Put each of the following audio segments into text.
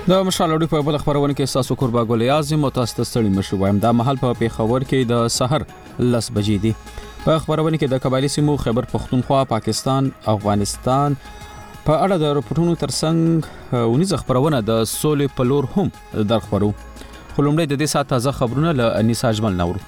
د مشال اوري په بل خبرونه کې اساسو قربا ګل اعظم متاسف ستړي مشو وایم دا محل په پیښور کې د سحر 10 بجې دي. په خبرونه کې د قبایلی سیمو خیبر پختونخوا، پاکستان، افغانستان په اړه د رپورټونو ترڅنګ 19 خبرونه د سولې په لور هم درخبرو. خلومړی د دې ساعت تازه خبرونه له انیسا اجمل نورو.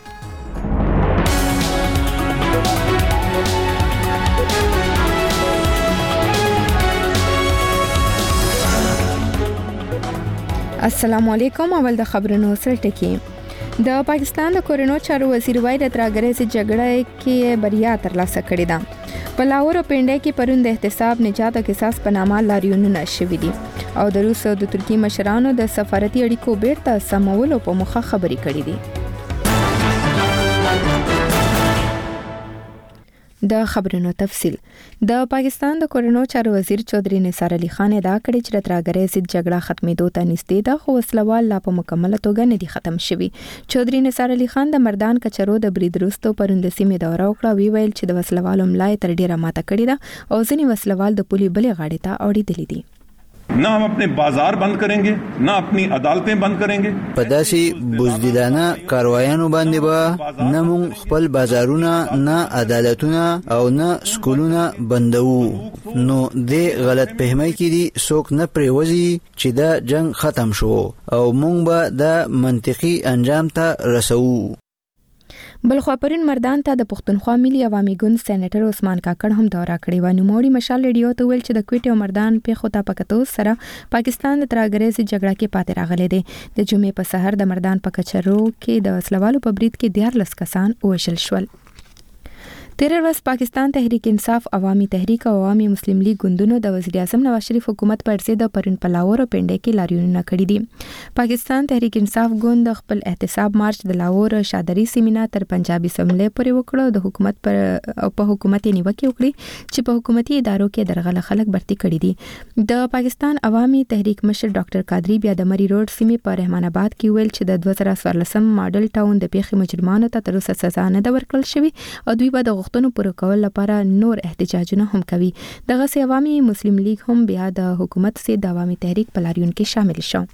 السلام علیکم. اول د خبرونو سره ټکی. د پاکستان د کورونو چارو وزیر وای د ترګریز جګړه کې بریا ترلاسه کړې ده. په لاهور او پنډای کې پرون د احتساب نجات او قصاص په نامه لاریونونه شوي دي او د روس او د ترکیې مشرانو د سفارتي اړیکو بیرته سمولو په موخه خبرې کړې دي. د خبرونو تفصیل. د پاکستان د کورونو چارو وزیر چودھری نثار علي خان دا کړی چې ترګریز جګړه ختمېدو ته نږدې ده خو وسلوال لا په مکمله توګه نه دي ختم شوي. چودھری نثار علي خان د مردان کچرو د برید وروسته پرون د سیمې دوره وکړه. وی ویل چې د وسلوالو ملای تر ډیره ماته کړې ده او ځینې وسلوال د پولي بلې غاړې ته اوړېدلي دي. ना हम अपने बाजार बंद करेंगे ना अपनी अदालतें बंद करेंगे. پداسي بوزدلانه کاروایانو باندې به نه مونږ خپل بازارونه نه عدالتونه او نه سکولونه بندوو. نو د غلط فهمي کې دي څوک نه پریوزي چې دا جنگ ختم شو او مونږ به د منطقي انجام ته رسو. بلخوا پرون مردان ته د پښتونخوا ملي عوامي ګوند سېنیټر عثمان کاکړ هم دورا کړې و. نوموړي مشال ریډیو ته ویل چې د کوټې او مردان په خطا پکتو سره پاکستان د ترګریز جګړه کې پاتې راغلي دي. د جمعې په سحر د مردان په کچرو کې د وسلوالو په برید کې 14 کسان وژل شول. تیر ورځ پاکستان تحریک انصاف، عوامي تحریک او عوامي مسلم لیگ ګوندونو د وزیر اعظم نواز شریف حکومت پر ضد د پرون په لاهور او پنډای کې لاریونونه کړي دي. پاکستان تحریک انصاف ګوند خپل احتساب مارچ د لاهور شادري سیمینه تر پنجابي سملې پورې وکړو. د حکومت په حکومت نیوکه وکړي چې په حکومتي ادارو کې درغله خلک برتي کړي دي. د پاکستان عوامي تحریک مشر ډاکټر قادری بیا د مری روډ سیمې په رحمان آباد کې ویل چې د 2014 ماډل ټاون د پیښې مجرمانو ته تر اوسه سزا نه ده ورکړل شوې او دوی به د غوښتنو پوره کول لپاره نور احتجاجونه هم کوي. دغه سي عوامي مسلم لیگ هم بیا د حکومت سي د عوامي تحریک په لاریون کې شامل شو.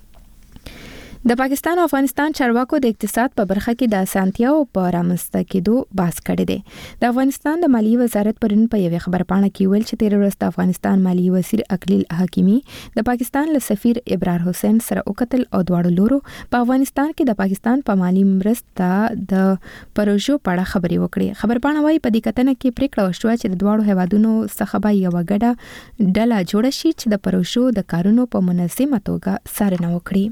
د پاکستان او افغانستان چارواکو د اقتصاد په برخه کې د اسانتیاو په رامنځته کېدو بحث کړی دی. د افغانستان د مالیې وزارت پرون په یوه خبرپاڼه کې ویل چې تیر ورځ د افغانستان مالیې وزیر اقلیل حکیمی د پاکستان له سفیر ابرار حسین سره وکتل او دواړو لورو په افغانستان کې د پاکستان په مالی مرسته د پروژو په اړه خبرې وکړې. خبرپاڼه وايي په دې کتنه کې پریکړه وشوه چې د دواړو هیوادونو څخه به یو ګډه ډله جوړه شي چې د پروژو د کارونو په منظمه توګه څارنه وکړي.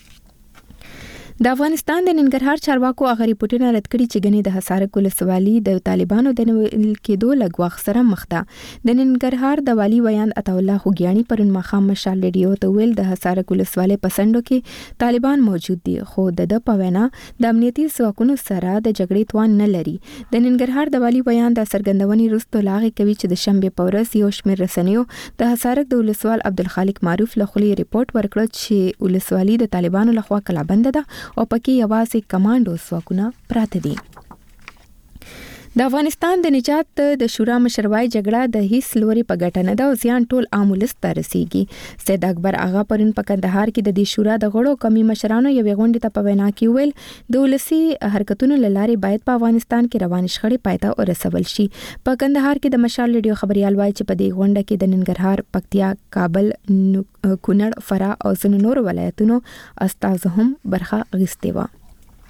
د افغانستان د ننګرهار چارواکو هغه ریپورتونه رد کړي چې ګنې د حصارک ولسوالي د طالبانو د نیول کېدو له ګواښ سره مخ ده. د ننګرهار د والي ویاند عطا الله خوګیاني پرون ماښام مشال ریډیو ته ویل د حصارک ولسوالۍ په سندو کې طالبان موجود دي خو د په وینا د امنیتي ځواکونو سره د جګړې توان نه لري. د ننګرهار د والي ویاند د څرګندونې وروسته لاغې کوي چې د شنبې په ورځ یو شمېر رسنیو د حصارک د ولسوال عبدالخالق معروف له خولې ریپورت ورکړ چې ولسوالي د طالبانو لخوا کلابند ده او پکې یوازې کمانډو ځواکونه پراته دي. د افغانستان د نجات د شورا مشروای جګړه د هیڅ لوري په ګټه نه ده او زیان ټول عام ولس ته رسیږي. سید اکبر آغا پرون په کندهار کې د دې شورا د غړو کمی مشرانو یوې غونډې ته په وینا کې ویل د ولسي حرکتونو له لارې باید په افغانستان کې روانې شخړې پای ته ورسول شي. په کندهار کې د مشال ریډیو خبريال وایي چې په دې غونډه کې د ننګرهار، پکتیا، کابل، کونړ، فراه او ځینو نورو ولایتونو استازو هم برخه اخیستې وه.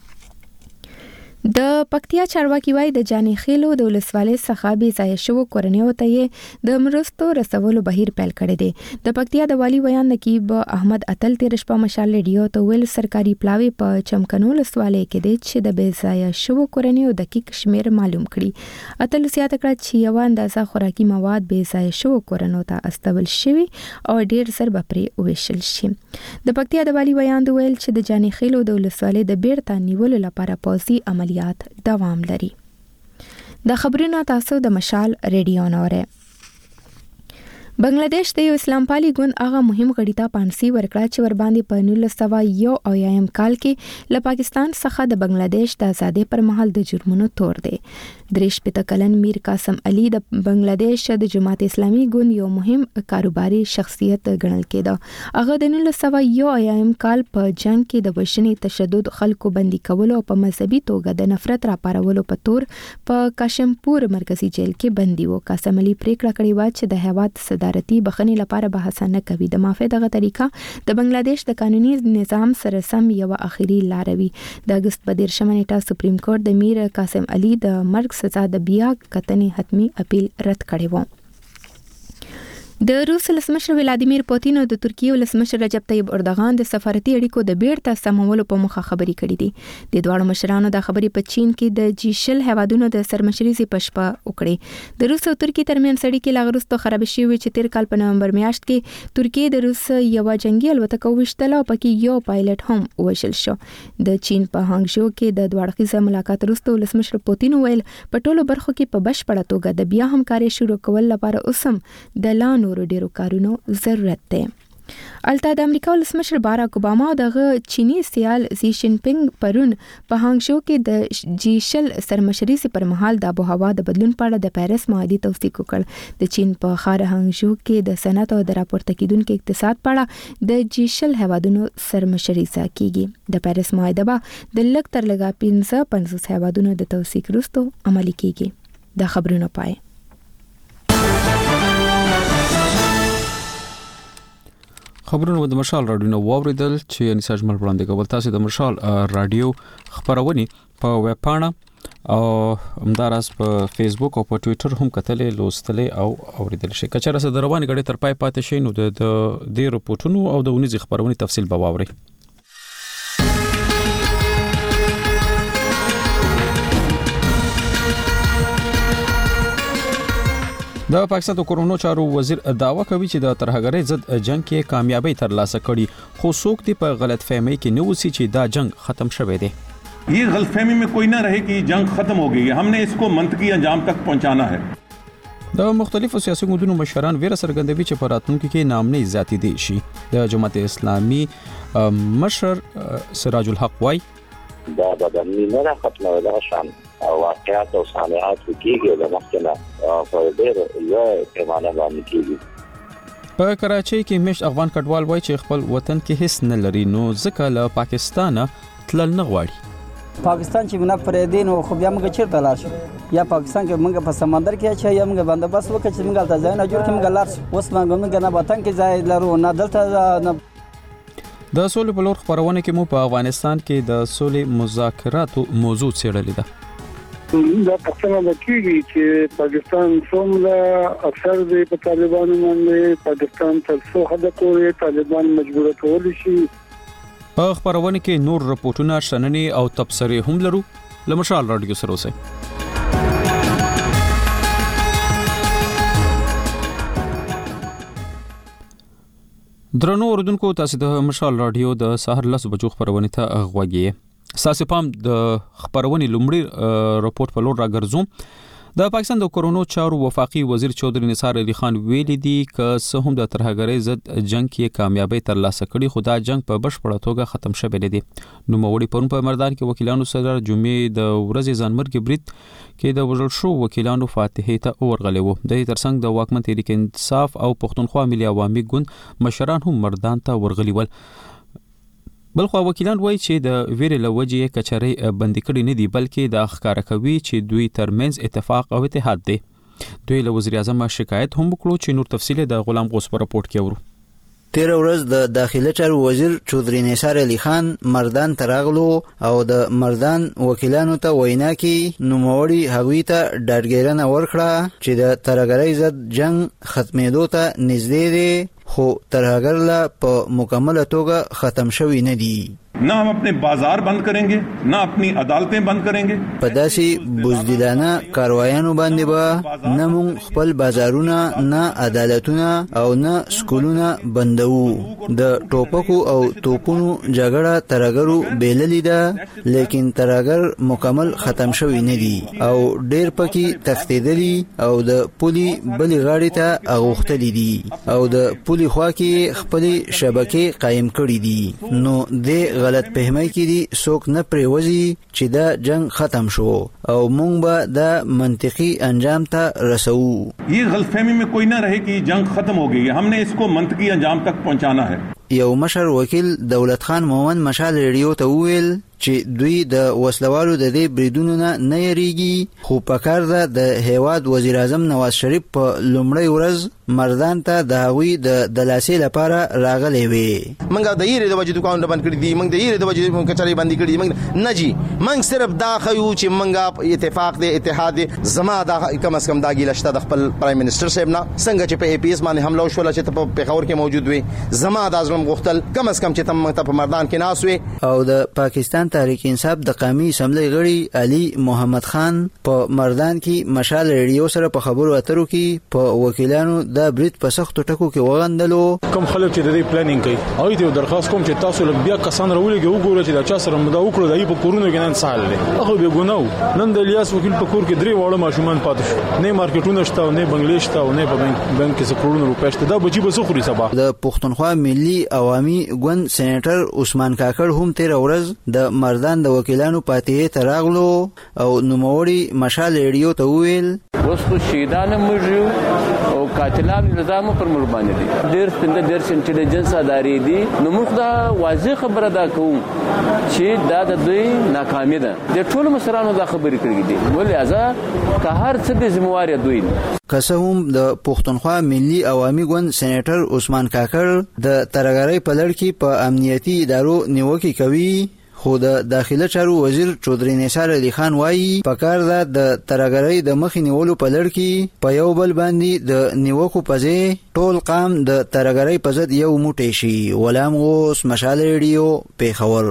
د پکتیا چارواکي وایي د جانې خیلو د ولسوالۍ څخه بې ځایه شوو کورنیو ته یې د مرستو رسولو بهیر پیل کړی دی. د پکتیا د والي ویاند نقیب احمد اتل تیر شپه مشال ریډیو ته ویل سرکاري پلاوی په چمکنو ولسوالۍ کې دی چې د بې ځایه شوو کورنیو دقیق شمیر معلوم کړي. اتل زیاته کړه چې یو اندازه خوراکي مواد بې ځایه شوو کورنیو ته استول شوي او ډیر زر به پرې وویشل شي. د پکتیا د والي ویاند ویل چې د جانې خیلو د ولسوالۍ د بیرته نیولو لپاره پوځي عملیات دوام لري. د خبرونو تاسو د مشال ریډیو نوره. بنگلاديش د اسلام پالي ګوند هغه مهم غړي ته پانسي ورکړه چې ور باندې په 1901 کال کې له پاکستان څخه د بنگلاديش د آزادۍ پر مهال د جرمونو تور دی. درېش کلن میر قاسم علي د بنگلاديش د جماعت اسلامي ګوند یو مهم کاروباري شخصیت ګڼل کېده. هغه د 1901 کال په جنگ کې د وشنې تشدد خلکو بندي کولو او په مذهبي توګه د نفرت راپارولو په تور په کاشمپور مرکزی جیل کې بندي و. قاسم علي پریکړه کړې و چې د هیواد صدارتي بخښنې لپاره بحث نه کوي. د معافی دغه طریقه د بنگلاديش د قانوني نظام سره سم یو اخیری لار وي. د اگست په 13 نیټه سپریم کورټ د میر قاسم علي د مرګ سزا د بیا کتنې حتمی اپیل رد کړی و. د روس ولسمشر ولادیمیر پوتین او د ترکیې ولسمشر رجب طیب اردوغان د سفارتي اړیکو د بیرته سمولو په موخه خبرې کړې دي. د دوه مشرانو د خبرې په چین کې د جی20 هیوادونو د سرمشري پشپه وکړي. د روس او ترکیې ترمنځ اړیکې لاغرستو خراب شوې چې تیر کال په نومبر میاشت کې ترکیې د روس یو جنگي الوتکه وشتله او پکې یو پایلټ هم وژل شو. د چین په هانګژو کې د دوه اړخیزه ملاقات وروسته ولسمشر پوتین ویل په ټولو برخو کې په بشپړه توګه د بیا همکاري شروع کول لپاره اوسم د لانو ډیرو کارونو ضرورت دی. البته د امریکا ولسمشر باراک اوباما دغه چینی سیال زی جین پینګ پرون په هانګژو کې د جی20 سرمشري پر مهال د آبهوا د بدلون په اړه د پیرس معاهدې توثیق وکړ. د چین په ښار هانګژو کې د صنعت او د راپورته کیدونکو اقتصاد په اړه د جی20 هیوادونو سرمشري کیږي. د پیرس معاهده به د لږ تر لږه 50 هیوادونو د توثیق وروسته عملي کیږي. د خبرونو پای خبرونه د مشال رادیو نو واوریدل چې انساج مل وړاندې کول. تاسو د مشال رادیو خبرونه په ویب پاڼه او همدارس په فیسبوک او په ټوئیټر هم کتلې لوستلې او اوریدل شي. کچره سره روانه غړي تر پای پاتې شي نو د دې رپورټونو او د ونیز خبرونه تفصیل به واوري. د پاکستان د کورونو چارو وزیر دعوا کوي چې د ترهګرۍ ضد جنگ کې کامیابی ترلاسه کړي، خو څوک دی په غلط فهمي کې نه وسی چې دا جنگ ختم شوه دی. ये गलतफहमी में कोई ना रहे कि जंग खत्म हो गई है. हमने इसको मंतकी अंजाम तक पहुंचाना है. د مختلفو سیاسي ګوندونو مشران ویره څرګندوي چې په راتلونکي کې نامنۍ زیاتې دي شي. د جماعت اسلامي مشر سراج الحق وای دا د نه ختمه ولا شان واقعات او صالحات کېږي د مخکنه په ډېر لوی پیمانه باندې کېږي. په کراچۍ کې مشت افغان کډوال وای چې خپل وطن کې هیڅ نه لري نو ځکه له پاکستان تلل نه غواړي. پاکستان چې موږ پرې دین او خو بیا موږ چیرته لاړ شو؟ یا پاکستان کې موږ په سمندر کې چې یا موږ بندوبست وکړو چې موږ تل ځای نه جوړ کړو موږ لاړ شو. اوس موږ نه وطن کې ځای لرو نه دلته نه. د سولې په لور خبرونه کې مو په افغانستان کې د سولې مذاکراتو موضوع څېړلې ده. دا پښتنه لکېږي چې پاکستان څومره اکثر د طالبانو باندې پاکستان تر څو حد پورې طالبان مجبور کول شي. په خبرونه کې نور رپورټونه شننې او تبصرې هم لرو. لمشال رادیو سره اوسئ. درنو اوردونکو تاسو د مشال رادیو د سحر 10 بجو خبرونه ته غوږی. ساسي پام د خبرونې لومړی رپورټ په لور راګرځوم. د پاکستان د کورونو چارو وفاقي وزیر چودري نثار علي خان ویلي دي ک سه هم د ترهګرۍ ضد جنگ کې کامیابی ترلاسه کړي خو دا جنگ په بشپړه توګه ختم شوی دی. نو موړي پرون په مردان کې وکیلانو سره جمعې د ورځې ځانمرګ برید کې د وژل شو وکیلانو فاتحه ته ورغلي وو. د ترڅنګ د واکمن تحریک انصاف او پښتونخوا ملي عوامي ګوند مشران هم مردان ته ورغلي ول. بلخو وکیلان وایي چې د ویرې لوجې کچري بندي کړي نه دي بلکې د ښکارا کوي چې دوی ترمنځ اتفاق او اتحاد دی. دوی له وزیر اعظم شکایت هم وکړو چې نور تفصیل د غلام غوث په رپورت کې ورو. تیر ورځ د داخله چارو وزیر چودري نثار علي خان مردان تراغلو او د مردان وکیلانو ته وینا کې نوموړي هغوی ته ډاډګیرنه ورکړه چې د ترهګرۍ ضد جنگ ختمېدو ته نږدې دی خو ترهګر لا په مکمل توګه ختم شوی نه دی. ना हम अपने बाजार बंद करेंगे ना अपनी अदालतें बंद करेंगे. په داسې بزدلانه کاروایانو باندې به نه مونږ خپل بازارونه نه عدالتونه او نه سکولونه بندوو. د ټوپکو او توپونو جګړه ترهګرو بیللې ده لیکن ترهګر مکمل ختم شوی نه دی او ډېر پکې تښتېدلي او د پولي بلې غاړې ته اغوښتلي دي او د پولي خوا کې خپل شبکې قائم کړي دي. نو د غلط فهمي کې دي څوک نه پریوزي چې دا جنگ ختم شو او مونږ به دا منطقي انجام ته رسو. ये गलतफहमी में कोई ना रहे कि जंग खत्म हो गई है, हमने इसको मंतकी अंजाम तक पहुंचाना है. یو مشر وکیل دولت خان مومن مشال ریډیو ته وویل چې دوی د وسلوالو د دې بریدونو نه یریږي، خو په کار ده د هیواد وزیر اعظم نواز شریف په لومړی ورځ مردان ته د هغوی د دلاسې لپاره راغلی وي. منګه د یری د وجې دکان بند کړی دي، منګه د یری د وجې کچاري بندي کړی دي، منګه نه جی منګ صرف دا خیو چې منګه اتفاق دی اتحاد دی. زما دا کم از کم دا ګیلشته د خپل پرایم منسٹر صاحب نه څنګه چې په ای پی ایس باندې حمله وشول چې په پیښور کې موجود وي، زما دا ظلم غوښتل کم از کم چې تم په مردان کې ناس وي. او د پاکستان تحریک انصاف د قومي اسمبلی غړي علي محمد خان په مردان کې مشال ریډیو سره په خبرو اترو کې په وکیلانو د برید په سختو ټکو کې وغندلو. کوم خلک چې د دې پلانینګ کوي او دې درخواست کوم چې تاسو لږ بیا کسان راولېږئ وګورئ چې دا چا سره مدا وکړو دای په کورونو کې نن سال دی هغه به ګناو. نن د الیاس وکیل په کور کې 3 واړه ماشومان پاتې شو، نه مارکیټونه شته او نه بنگلې شته او نه په بانک کې کروڑونو روپۍ شته. دا بچي به څه خوري سبا؟ د پښتونخوا ملي عوامي ګوند سېنیټر عثمان کاکړ هم تیر ورځ د مردان د وکیلانو پاتې ته راغلو او نوموړي مشال ریډیو ته وویل اوس خو شهیدان موږ او قاتلان نظام پر مربانه دي، ډېر څنګه ډېر انټيليجنس ادارې دي. نو موږ دا واضح خبره دا کوو چې دا د دوی ناکامي ده. د ټول مشرانو دا خبرې کړې دي، نو لہذا که هر څه د ذمہوار دوی کسه هم د پښتونخوا ملي عوامي ګوند سېنیټر عثمان کاکړ د ترګرۍ په لړ کې په امنیتي ادارو نیوکه کوي، خو د داخله چارو وزیر چودري نثار علي خان وایي پکار ده د ترګرۍ د مخې نیولو په لړ کې په یو بل باندې د نیوکو په ځای ټول قام د ترګرۍ په ضد یو موټی شي. غلام غوث، مشال ریډیو، پیښور.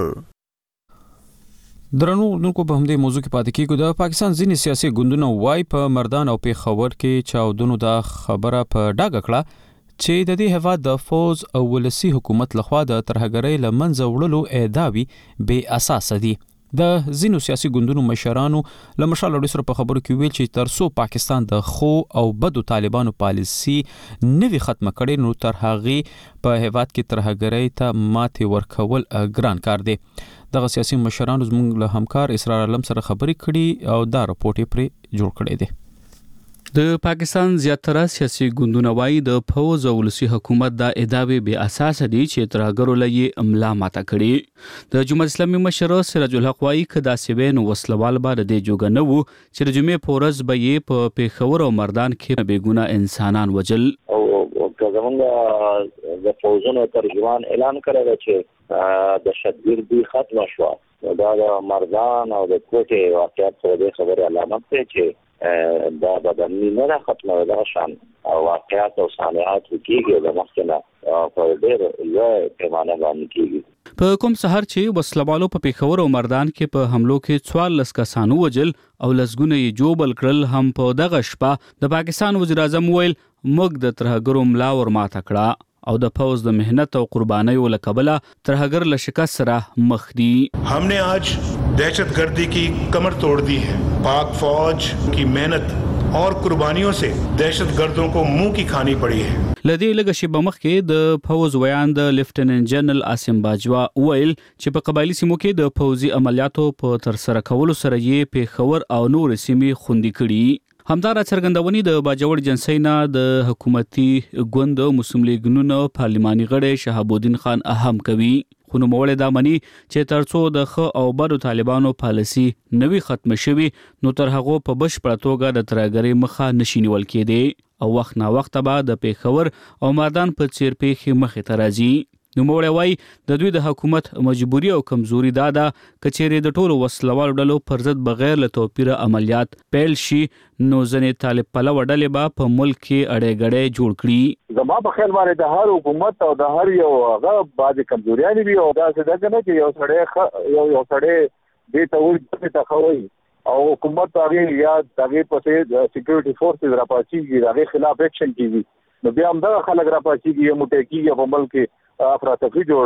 درنو دونکو په همدې موضوع کې پاتې کیږو. د پاکستان ځینې سیاسي ګوندونه وای په مردان او پیښور کې چاودنو دا خبره په ډاګه کړه چې د دې هیواد د فوز او ولسی حکومت لخوا د ترهګرۍ لمنځه وړلو ادعاوی بې اساس دي. د ځینو سیاسي ګوندونو مشرانو له مشال ریډیو سره په خبرو کې ویل چې ترڅو پاکستان د خو او بدو طالبانو پالیسی نوي ختمه کړي نو تر هغه په هیواد کې ترهګرۍ ته ماتې ورکول ګران کار دی. دغه سیاسي مشرانو زموږ له همکار اسرار علم سره خبرې کړي او دا رپورټ یې پرې جوړ کړی دی. د پاکستان زیاتره سیاسي ګوندونه وایي د فوز او ولسی حکومت دا ادعاوې بې اساس دي چې ترهګرو لې املا ماته کړي. د جمهوریت اسلامي مشر سراج الحق وایي کدا سیوین وسلوال به د جوګه نه وو چې د جمعې پورز به یې په پیښور او مردان کې بېګونه انسانان وجل. او زمونږ د فوزونو ترجمان اعلان کړی چې د شتګردي ختم شو. دا د مردان او د کوټې واقعیت په دې خبره علامت دی چې دا بدني نه ختمه شان او واقعیت او صنعت کېږي د مخکنه په ډېر لوی پیمانه باندې کېږي. په کوم سحر چې وسلوالو په پیښور او مردان کې په حملو کې 14 کسانو وجل او لسګونه یې جوبل کړل، هم په دغه شپه د پاکستان وزیر اعظم ویل موږ د ترهګرو ملا ور ماته کړه او د فوز د مهنت او قربانیو له کبله ترهګر له شکست سره مخ دي. हमने आज दहशतगर्दी की कमर तोड़ दी है. पाक फौज की मेहनत और कुर्बानियों से दहशतगर्दों को मुंह की खानी पड़ी है. لدې لږ شی بمخ کې د فوز ویان د لیفټیننټ جنرال عاصم باجوا ویل چې په قبایلی سیمو کې د فوزي عملیاتو په تر سره کولو سره یې پیښور او نور سیمې خوندي کړي. همدارا څرګندونې د باجوړ جنسۍ نه د حکومتي ګوند مسلم لیګ نونو پارلماني غړی شهاب الدین خان اهم کوي. خو نوموړی دا مني چې ترڅو د خ او بدو طالبانو پالیسي نوي ختم شوي نو تر هغه په بشپړه توګه د ترهګرۍ مخه نشي نیول کېدی او وخت نا وخت به د پیښور او مردان په څیر پیښې مخې ته راځي. نوموړی وایي د دوی د حکومت مجبوري او کمزوري دا ده که چیرې د ټولو وسلوالو ډلو پر ضد بغیر له توپیره عملیات پیل شي نو ځینې طالب پلوه ډلې به په ملک کې اړې غړې جوړ کړي. زما په خیال باندې د هر حکومت او د هر یو هغه بعضې کمزوریانې وي او داسې ده که نه چې یو سړی دې ته ورته تخوي او حکومت هغې یا هغې پسې سیکورټي فورسز راپاڅېږي د هغې خلاف ایکشن کېږي نو بیا همدغه خلک راپاڅېږي یا موټی کېږي په ملک کې افراتفري جوړوي.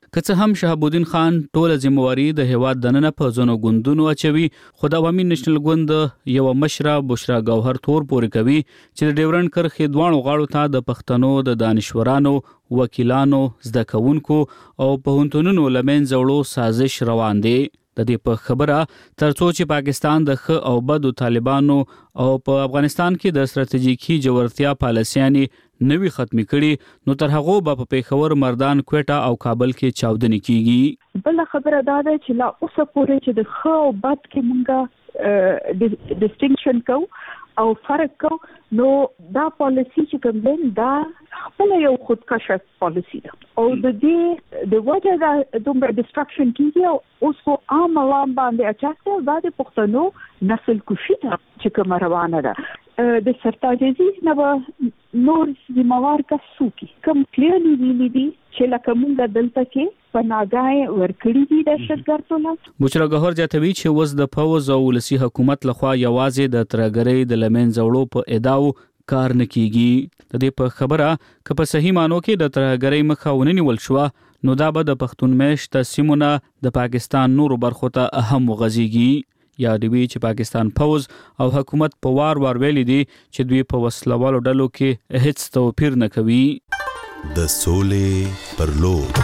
که څه هم شهاب الدین خان ټوله ذمہواری د هیواد دننه په ځونو ګوندونو اچوي، خو د عوامي نېشنل ګوند یو مشره بشرا گوهر تور پورې کوي چې د ډیورنډ کرښې دوانو غاړو ته د پښتنو د دانشورانو، وکیلانو، زده کوونکو او پوهنتونونو لمنځه وړو سازش روان دی. د دې په خبره ترڅو چې پاکستان د ښه او بدو طالبانو او په افغانستان کې د ستراتیژیکي جوړتیا پالیسیانې نوي ختمي کړي، نو تر هغه به په پیښور، مردان، کوټه او کابل کې چاودنې کیږي. بل خبره دا ده چې لا اوسه پورې چې د ښه او بد کې مونږه ډیسټینکشن کوو او فرق کوو، نو دا پالیسی چې کوم دی دا خپل یو خودکشه پالیسی ده او د دې د وجه دا دومره ډیسټرکشن کیږي او اوس په عام عوام باندې اچاسته دا د پښتنو نسل کشي ته چې کوم روانه ده د سرتاج عزیز نه نور ذمہوار کسوکی کم کلیرلی ویلي دي چې لکه مونږ دلته کې پناهګاه ورکړي دي دهشتګردونه. بشرا گوهر جاتوي چې وز د فوز او ولسی حکومت لخوا یوازې د ترګرۍ د لمنځه وړو په ادعاو کار نه کیږي. د دې په خبره که په صحیح مانو کې د ترګرۍ مخه ونیول شو، نو دا به د پښتون میشت سیمونه د پاکستان نورو برخو ته اهم وغځيږي. یا دوی چې پاکستان فوز او حکومت په وار ویلي دي چې دوی په وسلوالو ډلو کې هیڅ توپیر نه کوي. د سولې پر لور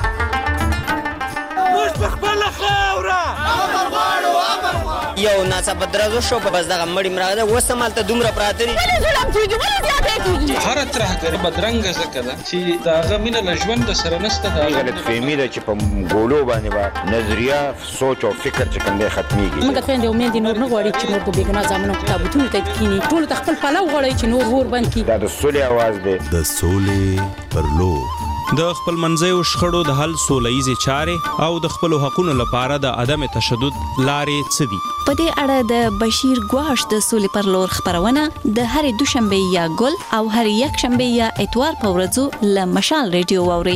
یو ناڅاپه درزو شو په بس دغه مړی مراغه وسمال ته دومره پراته دي ظلم کیږي ولې زیاته کیږي. هر ترهګر بدرنګ زکه ده چې داغه مینه لژوند سره نسته، دا غلط فهمي ده چې په ګولو باندې با نظریه، سوچ او فکر چې کوم دی ختميږي. موږ خويندې امید نور نه غواړي چې نور د بیګنا ځامنو تابوتونو ته کینی، ټول تخپل پلاو غواړي چې نور ور بند کی. دا د سولې आवाज دی. د سولې پر لور د خپل منځیو شخړو د حل سولهییزې چارې او د خپل حقوقو لپاره د عدم تشدد لارې څه دي؟ په دې اړه د بشیر ګواش د سولې پر لور خبرونه د هرې دوشنبه یا ګل او هرې یکشنبه یا اتوار په ورځو له مشال ریډیو واورئ.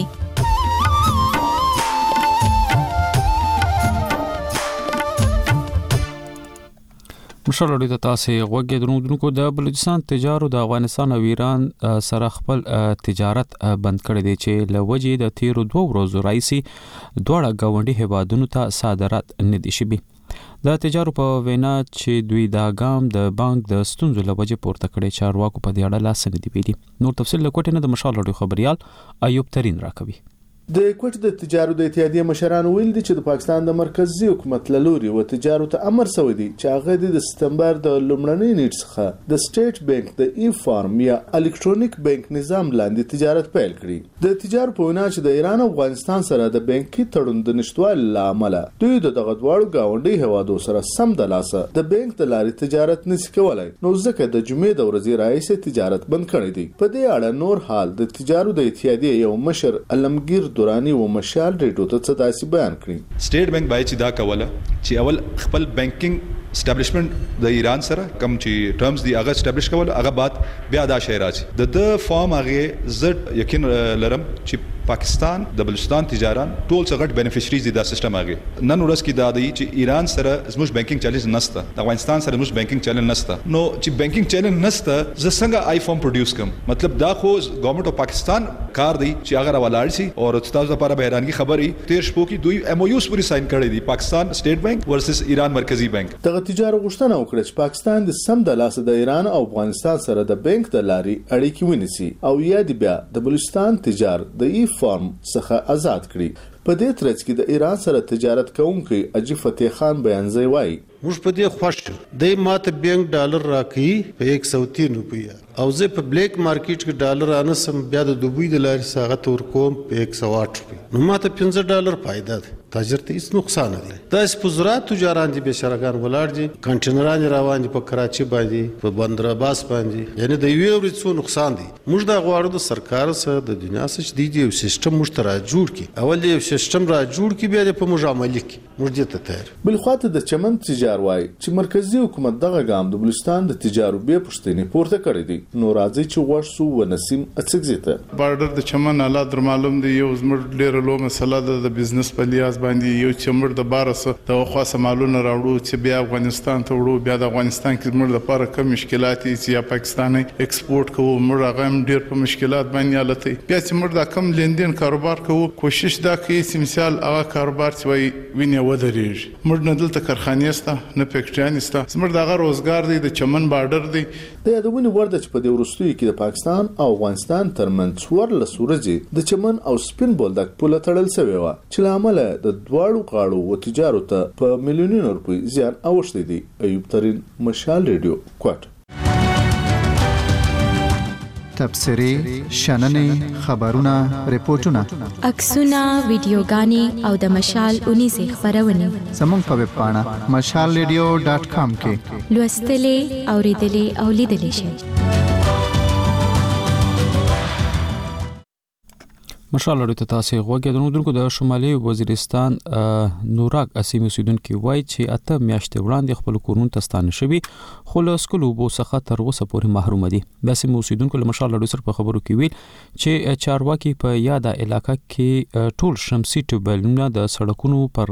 مشال لري ته تاسو غوږی درنونکو د بلوچستان تجارو د افغانستان او ایران سره خپل تجارت بند کړی دی چې لوجې د تیرو 2 ورځو راځي دوه غونډي هوادونو ته صادرات نه دي شوي. د تجارو په وینا چې دوی دا ګام د بانک د ستونزو لوجې پورته کړي، چارواکو په دې اړه لاس نه دی ویلي. نور تفصیل لکوټ نه د مشال لري خبريال ایوب ترين راکوي. د کوټ د تجارو د اتحادیه مشران ویل دي چې د پاکستان د مرکزی حکومت لوري و تجارو ته امر شوی دی چې هغه د سپتمبر د لومړنۍ نیټ څخه د سټیټ بانک د ای فارم یا الکترونیک بانک نظام لاندې تجارت پیل کړي. د تجارو په وینا چې د ایران او افغانستان سره د بانکي تړون د نشټوالي لامل دوی د دغه دواړو گاونډي هوادو سره سم د لاسه د بانک د لارې تجارت نشي کولای، نو ځکه د جمعې د ورځې راځي تجارت بند کړی دی. په دې اړه نور حال د تجارو د اتحادیه یو مشر علمگیر دورانی و مشال ریډیو ته څه داسې بیان کړی. سټیټ بانک باید چې دا کوله چې اول خپل بانکینګ اسټابلیشمنت د ایران سره کم چې ټرمز دی هغه اسټابلیش کول، هغه بعد بیا دا شی راځي د فارم هغه زړه یقین لرم چې پاکستان د بلوچستان تجاران ټول څغټ بینیفیشریز دي دا سیستم هغه نن ورځ کې دا دی چې ایران سره زموږ بانکینګ چیلنج نشته، د افغانستان سره زموږ بانکینګ چیلنج نشته، نو چې بانکینګ چیلنج نشته ز څنګه آی فارم پروډوس کوم، مطلب دا خو ګورنمنت اف پاکستان کار دی چې هغه ولاړ شي. او تاسو لپاره به حیرانګي خبرې تیر شپو کې دوی ایم او یوز پوری ساين کړی دي پاکستان سټیټ بانک ورسس ایران مرکزی بانک. دغه تجارت غوښتنه وکړه چې پاکستان د سم د لاس د ایران او افغانستان سره د بانک د لارې اړیکې ونیسي او یا د بیا د بلوچستان تجارت د ای فارم څخه آزاد کړي. په دې ترڅ کې د ایران سره تجارت کوونکی اجي فتح خان بیانځي وایي موږ په دې خوښ دی ماته بانک ډالر راکړي په 103 روپیا او زه په بلیک مارکیټ کې ډالر انسم بیا د دوبۍ د لارې ساغت ورکوم په 108 روپیا، نو ماته 15 ډالر فائدہ ده، تاجر ته هیڅ نقصان نه دی. دا سپوزرات تجاران دي به شرکان ولاړ دي، کنټینران روان دي په کراچي باندې په بندر عباس باندې، یعنی د یو ورڅو نقصان دي. موږ دا غواړو د سرکار سره د دنیا سره د یو سیستم مشترک جوړ کی، اول یو سیستم را جوړ کی بیا په موږ عملي کی موږ دې ته تیار. بل خواته د چمن تجار وای چې مرکزی حکومت دغه ګام د بلوچستان د تجارو به پښتنې پورته کړی دی، نو راځي چې ورسو و نسیم اڅګزیته بارډر د چمن حالات در معلوم دی، یو زموږ ډیر لو مسله د بزنس په لیاز باندې یو چمړ د بارس د خاصه مالونه راوړو چې بیا افغانستان ته وړو، بیا د افغانستان کې موږ لپاره کوم مشکلات چې یا پاکستاني ایکسپورت کوو موږ هغه ډیر په مشکلات باندې حالت بیا چې موږ د کم لیندین کاروبار کوو کوشش دا کوي چې مثال هغه کاروبار چې وي ویني ودرېږي. موږ نه دلته کارخانې سته نه فیکټریان سته، موږ دغه روزګار دی د چمن بارډر دی. د یادونه ورده چې په دې وروستیو کې د پاکستان او افغانستان ترمنځ 14 ورځې د چمن او سپین بولدک پوله تړل شوې و چې له امله د دواړو غاړو و تجارت ته په میلیونونو روپۍ زیان اوښتی دی. ایوب ترین، مشال ریډیو، کوټ. تبصرې، شننې، خبرونه، ریپورتونه، عکسونه، ویډیوګانې او د مشال اونیزې خپرونې زموږ په ویب پاڼه mashalradio.com کې لوستلې، اوریدلې او لیدلې شئ. مشال اړیته تاسو غوږی درنو د شمالي وزیرستان نوراک اسیم اوسیدونکو وایي چې اته میاشتې وړاندې خپل کورونو ته ستانه شوي خو له سکولو بو څخه تر اوسه پورې محروم دي. د اسیم اوسیدونکو له مشال اړیته سره په خبرو کې ویل چې چارواکي په یاده علاقې کې ټول شمسي ټیوبلونه د سړکونو پر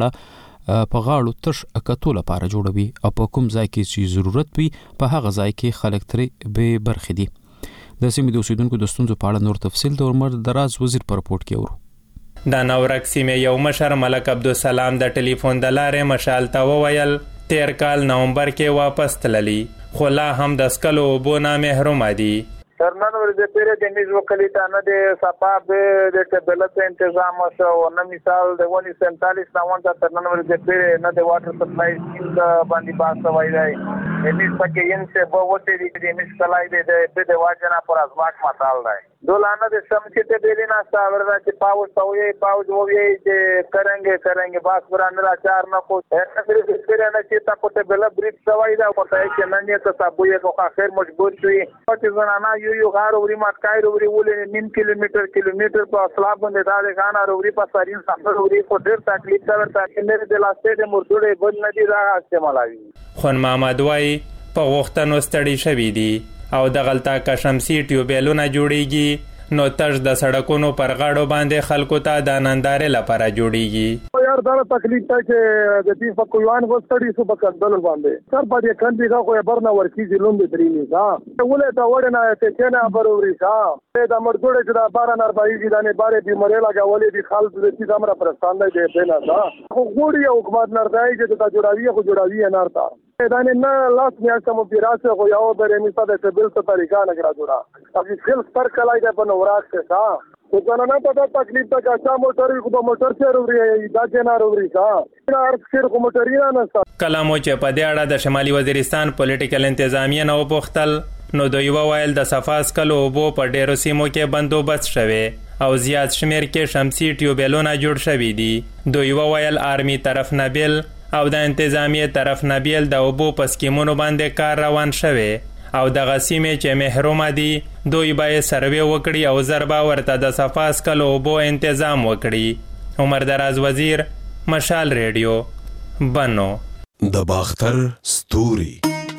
غاړو تش کتو لپاره جوړوي او په کوم ځای کې چې ضرورت وي په هغه ځای کې خلک ترې به برخې دي. د سیمې د اوسیدونکو د ستونزو په اړه نور تفصیل د عمر دراز وزیر په رپورټ کې ورو. د نورک سیمې یو مشر ملک عبدالسلام د ټلیفون د لارې مشال ته وویل 13 کال نومبر کې واپس تللی خو لا هم د سکلو اوبو نه محروم دي. سرنن ورځ پیره د میز وکلی ته نه د صفاب د ټبلت تنظیم شو نه مثال د 147 ناون ته سرنن ورځ پیره نه د واټر سپلای سکیم باندې باسه وای دی امیش پکې ین سے په وته دي د میز کلای د واجنا پر ازماک ماتال دی دولانه د سمچې ته بیلینا ستاوردا چې پاوز ووی چې کرانګه باس وران را چار نه کو هر پیره نه چې تا په ټبل بریټ سوای دا پته کې نه نه ته تابوې کو اخر مجبور شوی چې زنانا یو غار وری ماتکای وری ولې نیم کیلومتر په اصلاح باندې دا غانا وری په سارین سفر وری کو ډیر تکلیف دا ورته چې نه د لاسته د مردوړې بل نه دی راغ استعمالوي. خون محمد وای په وختونو ستړي شوی دی او د غلطه کا شمسي ټیوبلونه جوړیږي نو تر د سړکونو پر غاړو باندې خلکو ته د نندارې لپاره جوړیږي. یار دا تکلیف ته چې د دې فکوان وستړي سو بکندل باندې سر باندې کندي خو برنه ورکی ځلون دي درینی دا ولې دا وړنه ته کنه بروري دا د مردوړې چې دا بار نه راځي دا نه بارې بیماري لګولې دي خالص د دې زمره پرستان دی نه دا خو ګوري حکومت نه راځي چې دا جوړاوي نه ارتا دا نه لاس میاشته مو پیراسه خو یو درې میسته د تبل څه طریقه نه کرا جوړا ابي خل پر کلای ده په نوراک څه تا تو نه پتا تکلیف تا کا موټر کو موټر سے وری دا جنا وری کا هر څیر کو موټرینا نه کلامو چې په دې اړه د شمالي وزیرستان پولیټیکل انتظامیه نو پختل نو دوی وویل د صفاس کلو بو په ډیرو سیمو کې بندوبست شوه او زیات شمیر کې شمسي ټیوبلونه جوړ شوي دي. دوی وویل آرمي طرف نه بیل او د انتظامیه طرف نه بیل د اوبو په سکیمونو باندې کار روان شوه او د غسیمه چې محروم دي دوی باید سروې وکړي او ضربه ورته د صفاس کلو اوبو تنظیم وکړي. عمر دراز وزیر، مشال ریډیو، بنو. د باختر ستوري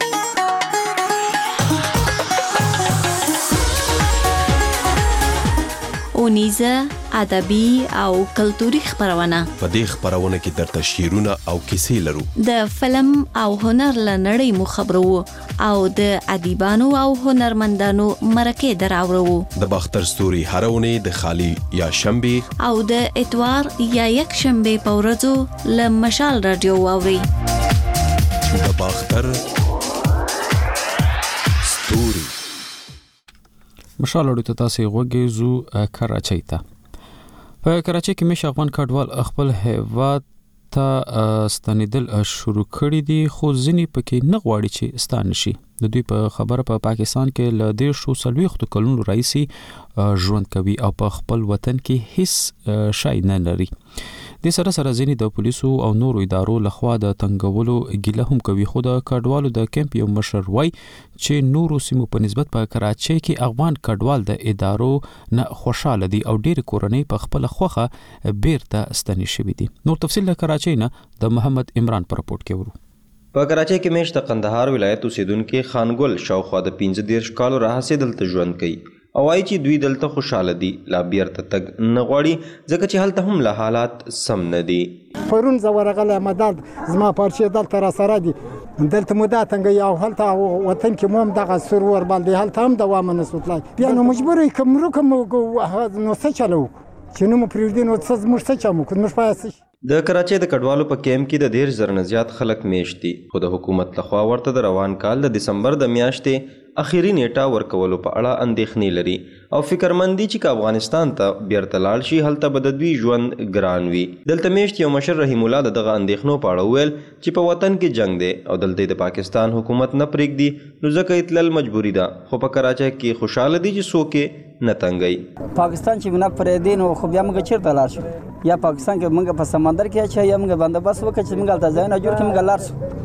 اونیزه، ادبي او کلتوري خبرونه. په دې خبرونه کې درته شعرونه او کیسې لرو. د فلم او هنر لنړۍ مو خبرو او د ادیبانو او هنرمندانو مرکه دراورو. د باختر ستوري هرونه د خالی یا شنبه او د اتوار یا یک شنبه په ورځو ل مشال رادیو واوري. د باختر ستوري مشال اړیته تاسو غوږی زو کراچۍ ته. په کراچۍ کې مشه افغان کډوال خپل هیواد ته ستنیدل شروع کړی دي خو ځینی پکې نه غواړي چې ستانه شي. د دوی په خبره په پاکستان کې ل 130 کلونو راځي ژوند کوي او په خپل وطن کې هیڅ شای نه لري. د سره ځینی د پولیسو او نورو ادارو لخوا د تنګولو ګیله هم کوي خو د کډوالو د کیمپ یو مشر وای چې نورو سیمو په نسبت په کراچۍ کې افغان کډوال د ادارو نه خوشاله دي او ډېر کورنۍ په خپل خوخه بیرته ستنی شوي دي. نور تفصیل له کراچۍ نه د محمد عمران پر رپورټ کې ورو. په کراچۍ کې مېشت قندهار ولایت اوسیدونکو خانګل شاوخوا د 15 کالو راهسې دلته ژوند کوي او وايي چې دوی دلته خوشاله دي، لا بیرته تګ نه غواړي ځکه چې هلته هم له حالات سم نه دي. پرون زه ورغلی مدد زما پارچې دلته راسره دي، دلته مو دا تنګ او هلته وطن کې مو هم دغه سور ور باندې هلته هم دوام نه سو تلای، بیا نو مجبور یې که مرو که نو څه چلو چې نو مو پرېږدي نو څه زموږ څه چا مو کړو موږ باید څه. د کراچۍ د کډوالو په کیمپ کې د 10,000 نه زیات خلک میشت دي، خو د حکومت لخوا ورته د روان کال د دسمبر د میاشتې اخیری نیټه ورکولو په اړه اندېښنې لري او فکرمندي چې که افغانستان ته بیرته لاړ شي هلته به د دوی ژوند ګران وي. دلته میشت یو مشر رحیم الله د دغه اندېښنو په اړه وویل چې په وطن کې جنگ دی او دلته د پاکستان حکومت نه پرېږدي نو ځکه یې تلل مجبوري ده، خو په کراچۍ کې خوشحاله دي چې څوک یې نه تنګوي. پاکستان چې موږ پرېږدي نو خو بیا موږ چېرته لاړ شو؟ یا پاکستان کې موږ په سمندر کې اچوي یا موږ بندوبست وکړو چې موږ هلته ځایونه جوړ کړو موږ لاړ شو.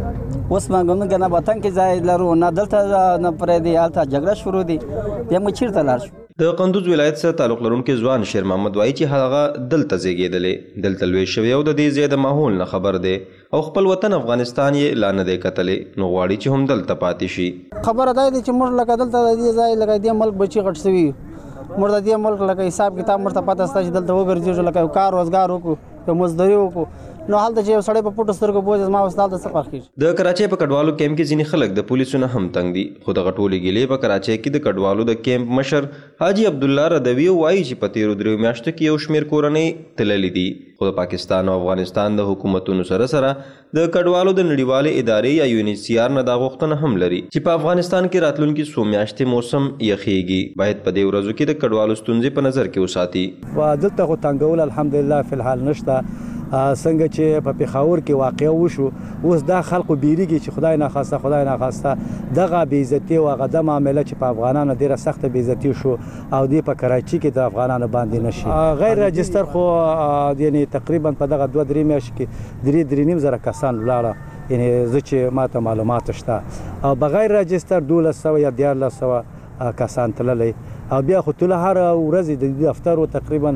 اوس موږ نه وطن کې ځای لرو نه دلته نه پرېږدي، هلته جګړه شروع دي، بیا موږ چېرته لاړ شو؟ د قندوز ولایت سره تعلق لرونکي ځوان شیر محمد وایي چې هغه دلته زیږېدلی، دلته لوی شوی او د دې ځای د ماحول نه خبر دی او خپل وطن افغانستان یې لا نه دی کتلی، نو غواړي چې هم دلته پاتې شي. خبره دا ده چې موږ لکه دلته د دې ځای لکه دې ملک بچي غټ سوي، موږ د دې ملک لکه حساب کتاب موږ ته پته شته چې دلته وګرځېږو، لکه یو کار روزګار وکړو، یو مزدوري وکړو، نو هلته چې یو سړی په پټو سترګو بوځي زما اوس دلته څه فرق کېږي. د کراچۍ په کډوالو کیمپ کې ځینې خلک د پولیسو نه هم تنګ دي، خو دغه ټولې ګیلې په کراچۍ کې د کډوالو د کیمپ مشر حاجي عبدالله ردوي وایي چې په تېرو 3 میاشتو کې یو شمېر کورنۍ تللي دي، خو د پاکستان او افغانستان د حکومتونو سره سره د کډوالو د نړیوالې ادارې یا UNHCR نه دا غوښتنه هم لري چې په افغانستان کې راتلونکي 100 میاشتې موسم یخیږي، باید په دې ورځو کې د کډوالو ستونزې په نظر کې وساتي. دلته خو تنګول الحمدلله فی الحال نشته، څنګه چې په پیښور کې واقع وشو اوس دا خلکو بیریږي چې خدای ناخواسته دغه بې عزتي او هغه د معامله چې په افغانانو ډېره سخته بې عزتي شو او دې په کراچۍ کې د افغانانو باندې نشي غیر راجستر، خو یعنی تقریبا په دغه 2-3 میاشتې کې 3.5 زره کسان ولاړه، یعنی زه چې ماته معلومات شته، او بغیر راجستر 1200 یا 1300 کسان تللی، او بیا خو ټول هر ورځ د دفتر تقریبا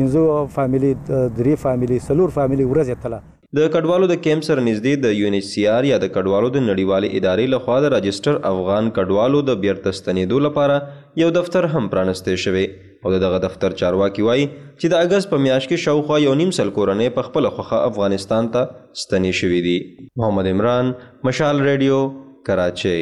5 فامیلی 3 فامیلی 4 فامیلی ورځ تله. د کډوالو د کیمپ سره نږدې د UNHCR یا د کډوالو د نړیوالې ادارې لخوا د راجستر افغان کډوالو د بیرته ستنېدو لپاره یو دفتر هم پرانستی شوی او دغه دفتر چارواکي وایي چې د اګست په میاشت کې شاوخوا 1.5 کورنۍ په خپله خوښه افغانستان ته ستنې شوي دي. محمد عمران، مشال ریډیو، کراچۍ.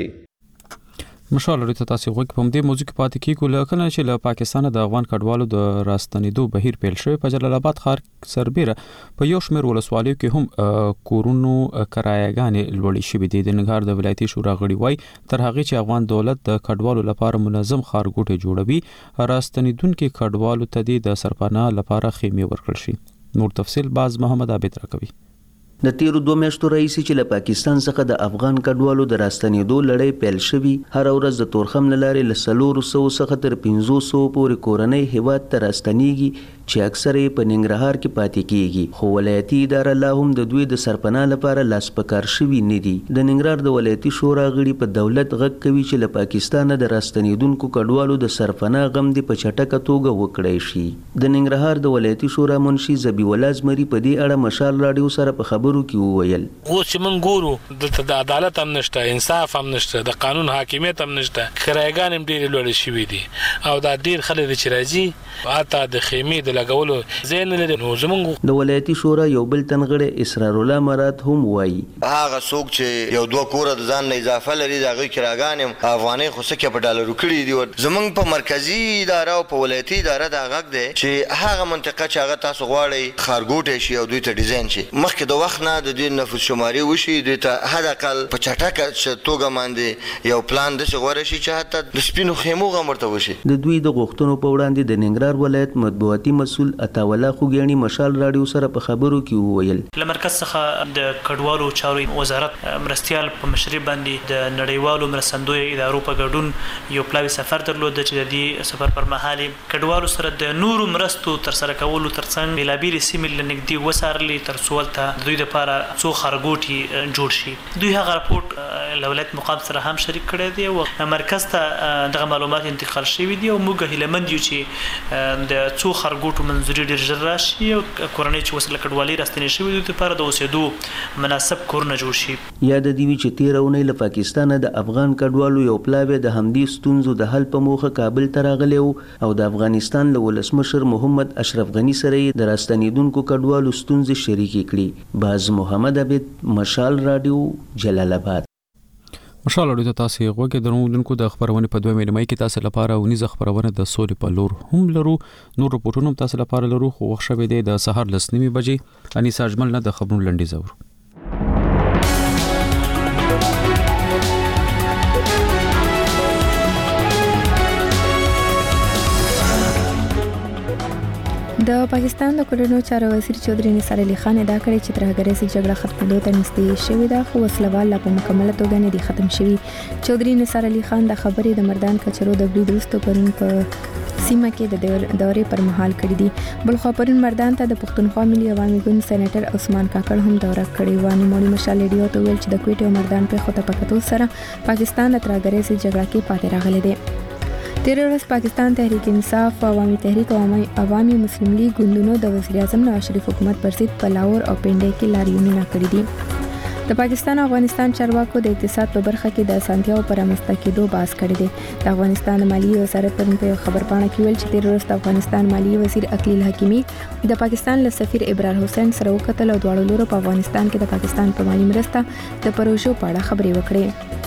مشال لري ته تاسو غوږ په دې موضوع کې پاتې کیږو، لکه چې له پاکستان د افغان کډوالو د راستنېدو بهیر پیل شوی. په جلال آباد ښار سربیره په یو شمېر ولسوالیو کې هم کورونو کرایه‌ګانې لوړې شوې دي. د ننګرهار د ولایتي شورا غړي وایي تر هغې چې افغان دولت د کډوالو لپاره منظم ښارګوټي جوړوي، راستنېدونکو کډوالو ته د سرپناه لپاره خیمې ورکړل شي. نور تفصیل باز محمد عابد راکوي. د تیرو 2 میاشتو راهیسې چې له پاکستان څخه د افغان کډوالو د راستنېدو لړۍ پیل شوي، هر ورځ د تورخم له لارې له 400 څخه تر 500 پورې کورنۍ هیواد ته راستنېږي چې اکثره یې په ننګرهار کې پاتې کیږي، خو ولایتي اداره لا هم د دوی د سرپناه لپاره لاس په کار شوي نه دي. د ننګرهار د ولایتي شورا غړي په دولت غږ کوي چې له پاکستانه د راستنېدونکو کډوالو د سرپناه غم دې په چټکه توګه وکړی شي. د ننګرهار د ولایتي شورا منشي ذبیح الله زمري په دې اړه مشال راډیو سره په خبرو کې وویل اوس چې موږ ګورو دلته د عدالت هم نشته، انصاف هم نشته، د قانون حاکمیت هم نشته، کرایه‌ګان هم ډېرې لوړې شوي دي او دا ډېر خلک چې راځي حتی د خیمې د لګولو ځای نه لري. نو زموږ د ولایتي شورا یو بل تن غړی اسرار الله مراد هم وایي هغه څوک چې یو 2 کوره د ځان نه اضافه لري د هغوی کراګان هم افغانۍ خو څه کې په ډالرو کړي دي. زموږ په مرکزي اداره او په ولایتي اداره دا غږ دی چې هغه منطقه چې هغه تاسو غواړئ ښارګوټی شي او دوی ته ډیزاین شي، مخکې د وخت نه د دوی نفوس شماري وشي، دوی ته حد اقل په چټکه توګه باندې یو پلان داسې غوره شي چې حتی د سپینو خیمو غم ورته وشي. د دوی د غوښتنو په وړاندې د ننګرهار ولایت مطبوعاتي مسؤل عطاوالله خوګیاڼي مشال راډیو سره په خبرو کې وویل له مرکز څخه د کډوالو چارو وزارت مرستیال په مشري باندې د نړیوالو مرستندویو ادارو په ګډون یو پلاوي سفر درلود چې د دې سفر پر مهال کډوالو سره د نورو مرستو تر سره کولو ترڅنګ بېلابېلې سیمې له نږدې وڅارلې تر څو هلته د دوی لپاره څو خرګوټي جوړ شي. دوی هغه راپورټ له ولایت مقام سره هم شریک کړی دی او مرکز ته دغه معلومات انتقال شوي دي او موږ هیلهمند یو چې د څو خرګوټو منظوري ډېر ژر راشي او کورنۍ چې اوس له کډوالۍ راستنې شوي دي لپاره د اوسېدو مناسب کورونه جوړ شي. یاد دی چې تیره اونۍ له پاکستانه د افغان کډوالو یو پلاوی د همدې ستونزو د حل په موخه کابل ته راغلی او د افغانستان له ولسمشر محمد اشرف غني سره د راستنیدونکو کډوالو ستونزې شریکې کړي. باز محمد عبد، مشال رادیو، جلال آباد. مشال اړیو ته تاسو غوږی درنوونکو د خبرونه په 2 مې کې تاسو لپاره ونیزه خبرونه د سولې په لور هم لرو. نور رپورټونه تاسو لپاره لرو خو وخت شوه د سحر لسنیمه بجې انیس اجمل نه د خبرونو لنډي زور. د پاکستان د کورونو چارو وزیر چودري نثار علي خان ادا کړی چې ترهګریزي جګړه ختمېدو ته نږدې شوې ده خو وسلوال لا په مکمله توګه نه دي ختم شوي. چودري نثار علي خان د خبرې د مردان کچرو د برید وروسته پرون په سیمه کې د دورې پر مهال کړې دي. بلخو پرون مردان ته د پښتونخوا ملي عوامي ګوند سېنیټر عثمان کاکړ هم دوره کړې و. نوموړي مشال ریډیو ته ویل چې د کوټې او مردان په خطه پکتو سره پاکستان د ترهګریزي جګړه کې پاتې راغلی دی. تیر ورځ پاکستان تحریک انصاف، عوامي تحریک او عوامي مسلم لیگ ګوندونو د وزیر اعظم نواز شریف حکومت پر ضد په لاهور او پنډۍ کې لاریونونه کړي دي. د پاکستان او افغانستان چارواکو د اقتصاد په برخه کې د اسانتیاو پر رامنځته کېدو بحث کړی دی. د افغانستان مالیې وزارت پرون په خبرپاڼه کې ویل چې تیر ورځ د افغانستان مالیې وزیر اقلیل حکیمي د پاکستان له سفیر ابرار حسین سره وکتل او دواړو لورو په افغانستان کې د پاکستان په مالي مرسته د پروژو په اړه خبرې وکړې.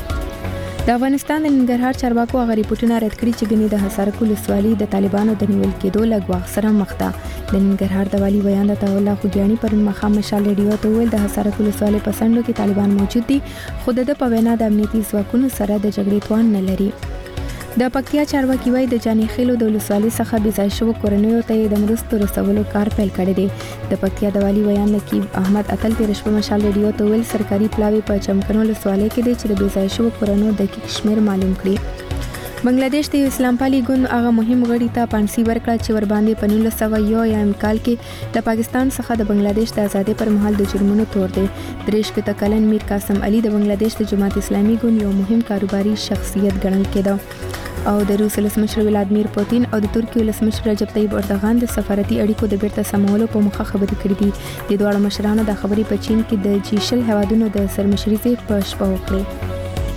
د افغانستان د ننګرهار چارواکو هغه ریپورتونه رد کړي چې ګنې د حصارک ولسوالي د طالبانو د نیول کېدو له ګواښ سره مخ ده. د ننګرهار د والي بیان د الله خوګیاني پرون مخام مشال ریډیو ته ویل د حصارک ولسوالي په سندو کې طالبان موجود دي خو د په وینا د امنیتي ځواکونو سره د جګړې توان نه لري. د پکتیا چارواکي وایي د جاني خیلو د ولسوالۍ څخه بې ځای شوو کورنیو ته د مرستو رسولو کار پیل کړی دی. د پکتیا د والي بیان نقیب احمد اتل تېره شپه مشال ریډیو ته ویل سرکاري پلاوی په چمکنو ولسوالۍ کې دی چې د بې ځای شوو کورنیو دقیق شمېر معلوم کړي. بنگلاديش د اسلام پالي ګوند هغه مهم غړي ته پانسي ورکړه چې ور باندې په 1901 کال کې د پاکستان څخه د بنگلاديش د آزادۍ پر مهال د جرمونو تور دی. 63 کلن میر قاسم علي د بنگلاديش د جماعت اسلامي ګوند یو مهم کاروباري شخصیت ګڼل کېده او د روس ولسمشر ولادیمیر پوتین او د ترکیې ولسمشر رجب طیب اردوغان د سفارتي اړیکو د بیرته سمولو په موخه خبرې کړې دي. د دواړو مشرانو د خبرې په چین کې د G20 هیوادونو د سرمشرۍ په شپه وکړې.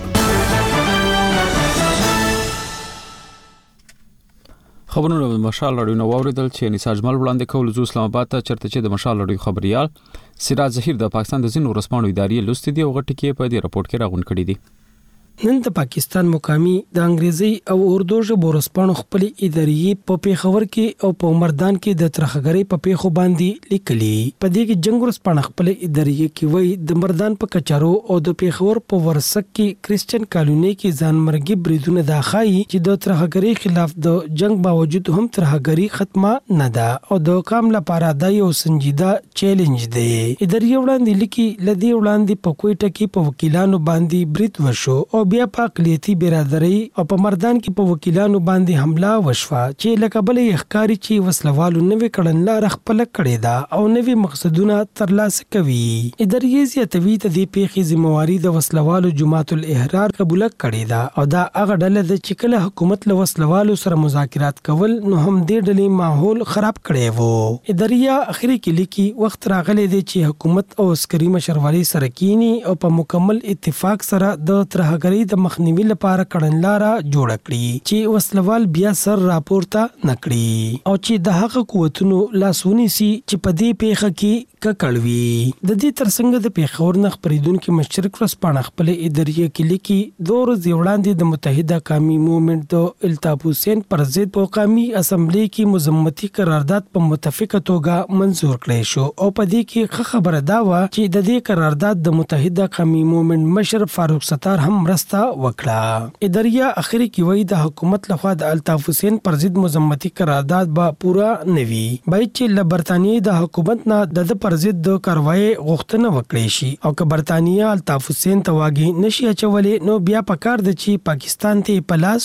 خبرونه د مشال اړیو نو اوریدل چې نساج مل وړاندې کول زو اسلام آباد ته چرته چې د مشال اړیو خبريال سراج ظهیر د پاکستان د زینو رسمانو ادارې لوستي دی او غټ کې په دې رپورت کې راغون کړی دی. نن د پاکستان مقامی د انګریزي او اردو ژبو ورسپانو خپل ادارې په پیښور کې او په مردان کې د ترخګری په پیښو باندې لیکلي. په دې کې جنگ ورسپانو خپل ادارې کې وای د مردان په کچارو او د پیښور په ورسک کې کریسچن کالونی کې ځانمرګي بریدونه داخایي چې د ترخګری خلاف د جنگ باوجود هم ترخګری ختمه نه ده او د کام لپاره د یو سنجیده چیلنج دی. ادارې وړاندې لیکي لدی وړاندې په کوټه کې په وکیلانو باندې برید وشو او بیا په اقلیتي برادرۍ او په مردان کې په وکیلانو باندې حمله وشوه چې لکه بلې ښکاری چې وسلوالو نوې کړنلار خپل کړې ده او نوې مقصدونه ترلاسه کوي. ادارې زیاتوي ته د پیښې ذمہواری د وسلوالو جماعت الاحرار قبول کړې ده او دا هغه ډله ده چې کله حکومت له وسلوالو سره مذاکرات کول نو هم دې ډلې ماحول خراب کړی وو. ادارې اخري کې لیکي وخت راغلی دی چې حکومت او عسکري مشروالي سره کینی او په مکمل اتفاق سره د ترهګری د مخنیوي لپاره کړنلاره جوړ کړي چې وسلوال بیا سر راپورته نکړي او چې د هغه قوتونو لاسونی سي چې په دې پیښه کې ککړوي. د دې ترڅنګ د پیښور نه خبرېدونکو مشرک ورسپانه خپل ادارې کې لیکي دور زیوړاندې د متحده قومي موومېنټ د الطاف حسین پر ضد په قومي اسمبلی کې مذمتي قرارداد په متفقه توګه منزور کړی شو او په دې کې خبره دا و چې د دې قرارداد د متحده قومي موومېنټ مشر فاروق ستار هم مرسته وکړه. ادارې اخري کې وایي د حکومت لخوا د الطاف حسین پر ضد مذمتي قرارداد به پورا نوي باید چې له برتانیې د حکومت نه د پر ضد د کاروایی غوښتنه وکړي شي او که برتانیې الطاف حسین ته واګي نشي اچولې نو بیا پکار د چې پاکستان ته پلاس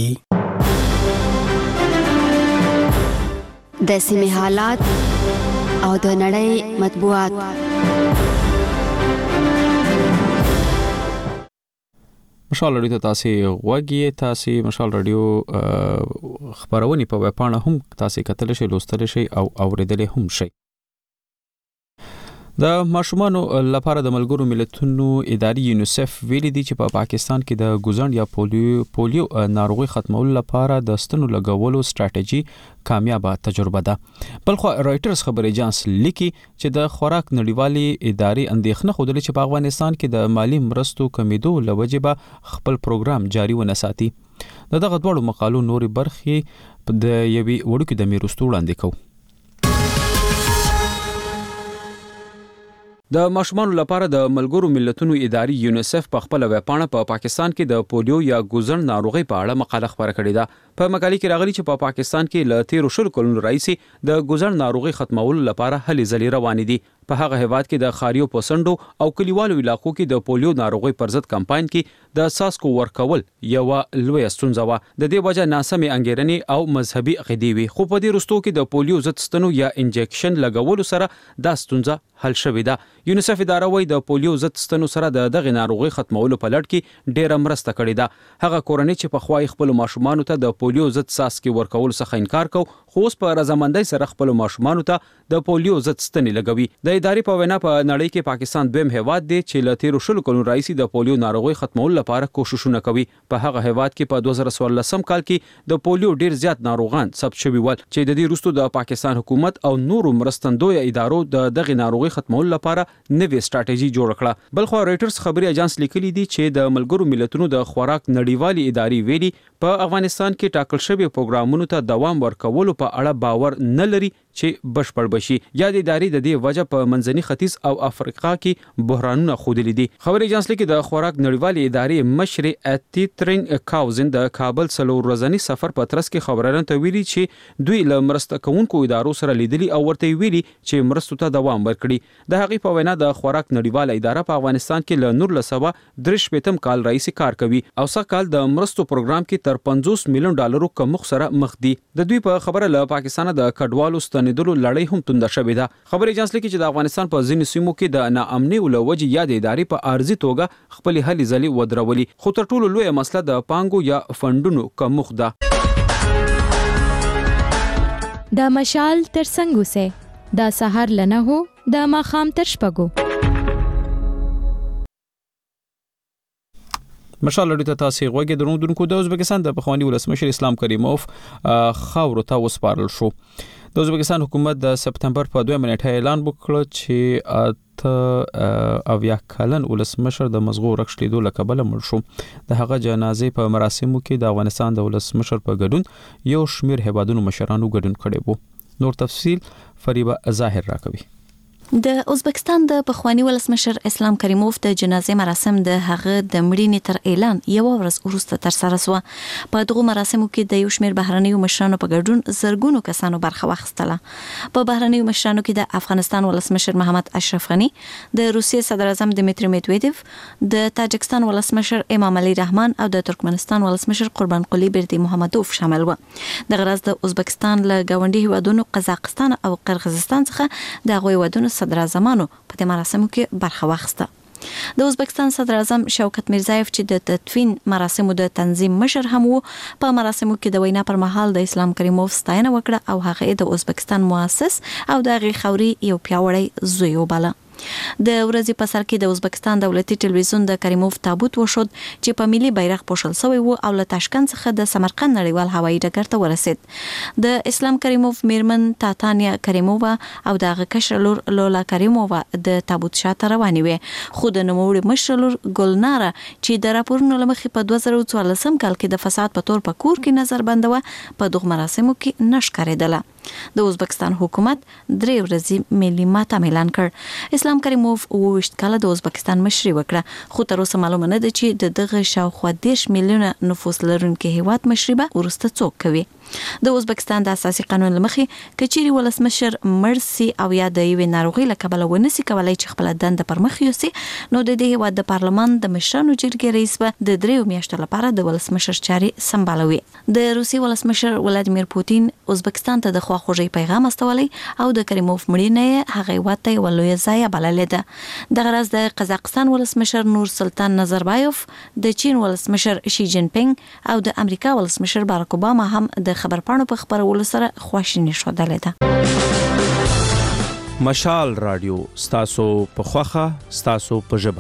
ورکړي. د سیمې حالات او د نړۍ مطبوعات. مشال رادیو ته تاسو غوږی تاسو مشال رادیو خبرونه په ویب پاڼه هم تاسو کتل شئ لوستل شئ او اوریدل هم شئ. د ماشومانو لپاره د ملګرو ملتونو ادارې یونیسف ویلي دي چې په پاکستان کې د ګوزڼ یا پولیو ناروغي ختمولو لپاره د ستنو لګولو ستراتیژي کامیابه تجربه ده. بلخو رائټرز خبري اژانس لیکي چې د خوراک نړیوالي ادارې اندېښنه خوده چې په افغانستان کې د مالی مرستو کمیدو لوجه به خپل پروګرام جاری ونساتي. دغه دوړو مقالو نوري برخي د یوي وړوکی د میروستو وړاندې کوي. د ماشومانو لپاره د ملګرو ملتونو ادارې یونیسف په خپل ویب پاڼه په پاکستان کې د پولیو یا ګوزڼ ناروغي په اړه مقاله خبره کړې ده. په مقالې کې راغلي چې په پاکستان کې ل 13 کلونو راځي د ګوزڼ ناروغي ختمولو لپاره هلې ځلې روانې دي. په هغه هیواد کې د خاریو پسندو او کلیوالو علاقو کې د پولیو ناروغي پر ضد کمپاین کې د ساسکو ورکول یو لوی ستونزه و. د دې وجه ناسمې انګیرنې او مذهبي عقیدې وي. خو په دې وروستو کې د پولیو ضد ستنو یا انجکشن لګولو سره دا ستونزه حل شوې ده. یونیسف اداره وايي د پولیو ضد ستنو سره دغه ناروغي ختمولو په لړ کې ډېره مرسته کړې ده. هغه کورنۍ چې په خوای خپل ماشومانو ته د پولیو ضد ساسکي ورکول څخه انکار کو خو اوس په رضامندۍ سره خپل ماشومانو ته د پولیو ضد ستنې لګوي. د ادارې په وینا په نړۍ کې پاکستان دویم هیواد دی چې ل 13 کلونو راځي د پولیو ناروغي ختمولو لپاره کوششونه کوي. په هغه هیواد کې په 2014 کال کې د پولیو ډیر زیات ناروغان ثبت شوي ول چې د دې وروسته د پاکستان حکومت او نورو مرستندوی ادارو دغه ناروغي ختمولو لپاره نوې ستراتیژي جوړ کړه. بلخو رائټرز خبري اژانس لیکلي دي چې د ملګرو ملتونو د خوراک نړیوالي ادارې ویلي په افغانستان کې ټاکل شوی پروګرامونو ته دوام ورکولو په اړه باور نه لري چې بشپړ بشي. یا د ادارې د دې وجه په منځني ختیځ او افریقا کې بحرانونه خودلې دي. خبري اژانس لیکي د خوراک نړیوالي ادارې مشر اتیترین کاوزن د کابل څلور ورځنی سفر په ترڅ کې خبرونه ته ویلي چې دوی له مرسته کوونکو ادارو سره لیدلي او ورته ویلي چې مرستو ته دوام ورکړي. د هغې په وینا د خوراک نړیواله اداره په افغانستان کې له نور لسبا 3 کال راځي کار کوي او څه کال د مرستو پروګرام کې تر 50 میلیون ډالرو کمښت سره مخ دي. د دوی په خبره له پاکستان د کډوالو ستنیدلو لړۍ هم تونده شوې ده. خبري اژانس لیکي چې د افغانستان په ځینو سیمو کې د ناامنۍ او لوجې یا د ادارې په ارزي توګه خپل هلې ځلې ودرولي. خو تر ټولو لوی مسله د پانګو یا فندونو کمښت ده. د مشال تر څنګه سه د سحر لنه هو د ماخام تر شپګو. مشال لري ته تاسو غوږی درنونکو د ازبکستان د پخوانی ولسمشر اسلام کریموف خاور ته وسپارل شو. د ازبکستان حکومت د سپتمبر په 2 نیټه اعلان وکړ چې اویا کلن ولسمشر د مزغو رخصتېدو لکبل مړ شو. د هغه جنازې په مراسمو کې د افغانستان د ولسمشر په ګډون یو شمیر هیوادونو مشرانو ګډون کړي وو. نور تفصیل فریبه ظاهر راکوي. د ازبکستان د پخوانی ولسمشر اسلام کریموف د جنازې مراسم د هغه د مړینې تر اعلان یو ورځ وروسته تر سره شو. په دغه مراسمو کې د یو شمېر بهرنیو مشرانو په ګډون زرګونو کسانو برخه واخیستله. په بهرنیو مشرانو کې د افغانستان ولسمشر محمد اشرف غنی، د روسیې صدر اعظم دمیتری میدویدوف، د تاجکستان ولسمشر امام علي رحمان او د ترکمنستان ولسمشر قربان قلی بردی محمدوف شامل و. د غرض د ازبکستان له گاونډي هیوادونو قزاقستان او قرغیزستان څخه د غوي ودونو صدر اعظمانو په دې مراسمو کې برخه واخیسته. د ازبکستان صدر اعظم شوکت میرزایف چې د تدفین مراسمو د تنظیم مشر هم وو، په مراسمو کې د وینا پر مهال د اسلام کریموف ستاینه وکړه او هغه د ازبکستان مؤسس او د هغې خوري یو پیاوړی زوی وباله. د ورځې په سر کې د ازبکستان دولتي ټلویزیون د کریموف تابوت وشود چې په ملي بیرغ پوښل شوی وو او له تاشکند څخه د سمرقند نړیوال هوایي ډګر ته ورسید. د اسلام کریموف میرمن تاتانیا کریمووا او د هغه کشر لور لولا کریمووا د تابوت شاته روانې وې، خو د نوموړي مشر لور ګلناره چې د راپورونو له مخې په 2014 کال کې د فساد په تور په کور کې نظر بندوه په دغه مراسمو کې نه ښکارېدله. د ازبکستان حکومت 3 ورځې ملي ماتم اعلان کړ. اسلام کریموف 28 کاله د ازبکستان مشري وکړه، خو تر اوسه معلومه نه ده چې د دغه شاوخوا 10 میلیونه نفوس لرونکي هیواد مشري به وروسته څوک کوي. د ازبکستان د اساسي قانون لمخې کچيري ولسمشر مرسي او یا د یوې ناروغي له کبله ونسي کولای چې خپل دنده پر مخ یوسي، نو د دې هیواد د پارلمان د مشرانو جرګې رئیس به د 3 میاشتو لپاره د ولسمشر چاري سمبالوي. د روسي ولسمشر ولادیمیر پوتین ازبکستان ته د خواخوږي پیغام استولی او د کریموف مړینه هغه واته ولوي ځای بللې ده. د غرض د قزاقستان ولسمشر نور سلطان نظربایوف، د چین ولسمشر شي جین پینګ او د امریکا ولسمشر باراک اوباما هم د خبرپاڼو په خبرولو سره خواشیني ښودلې ده. مشال رادیو ستاسو په خوخه ستاسو په ژبه.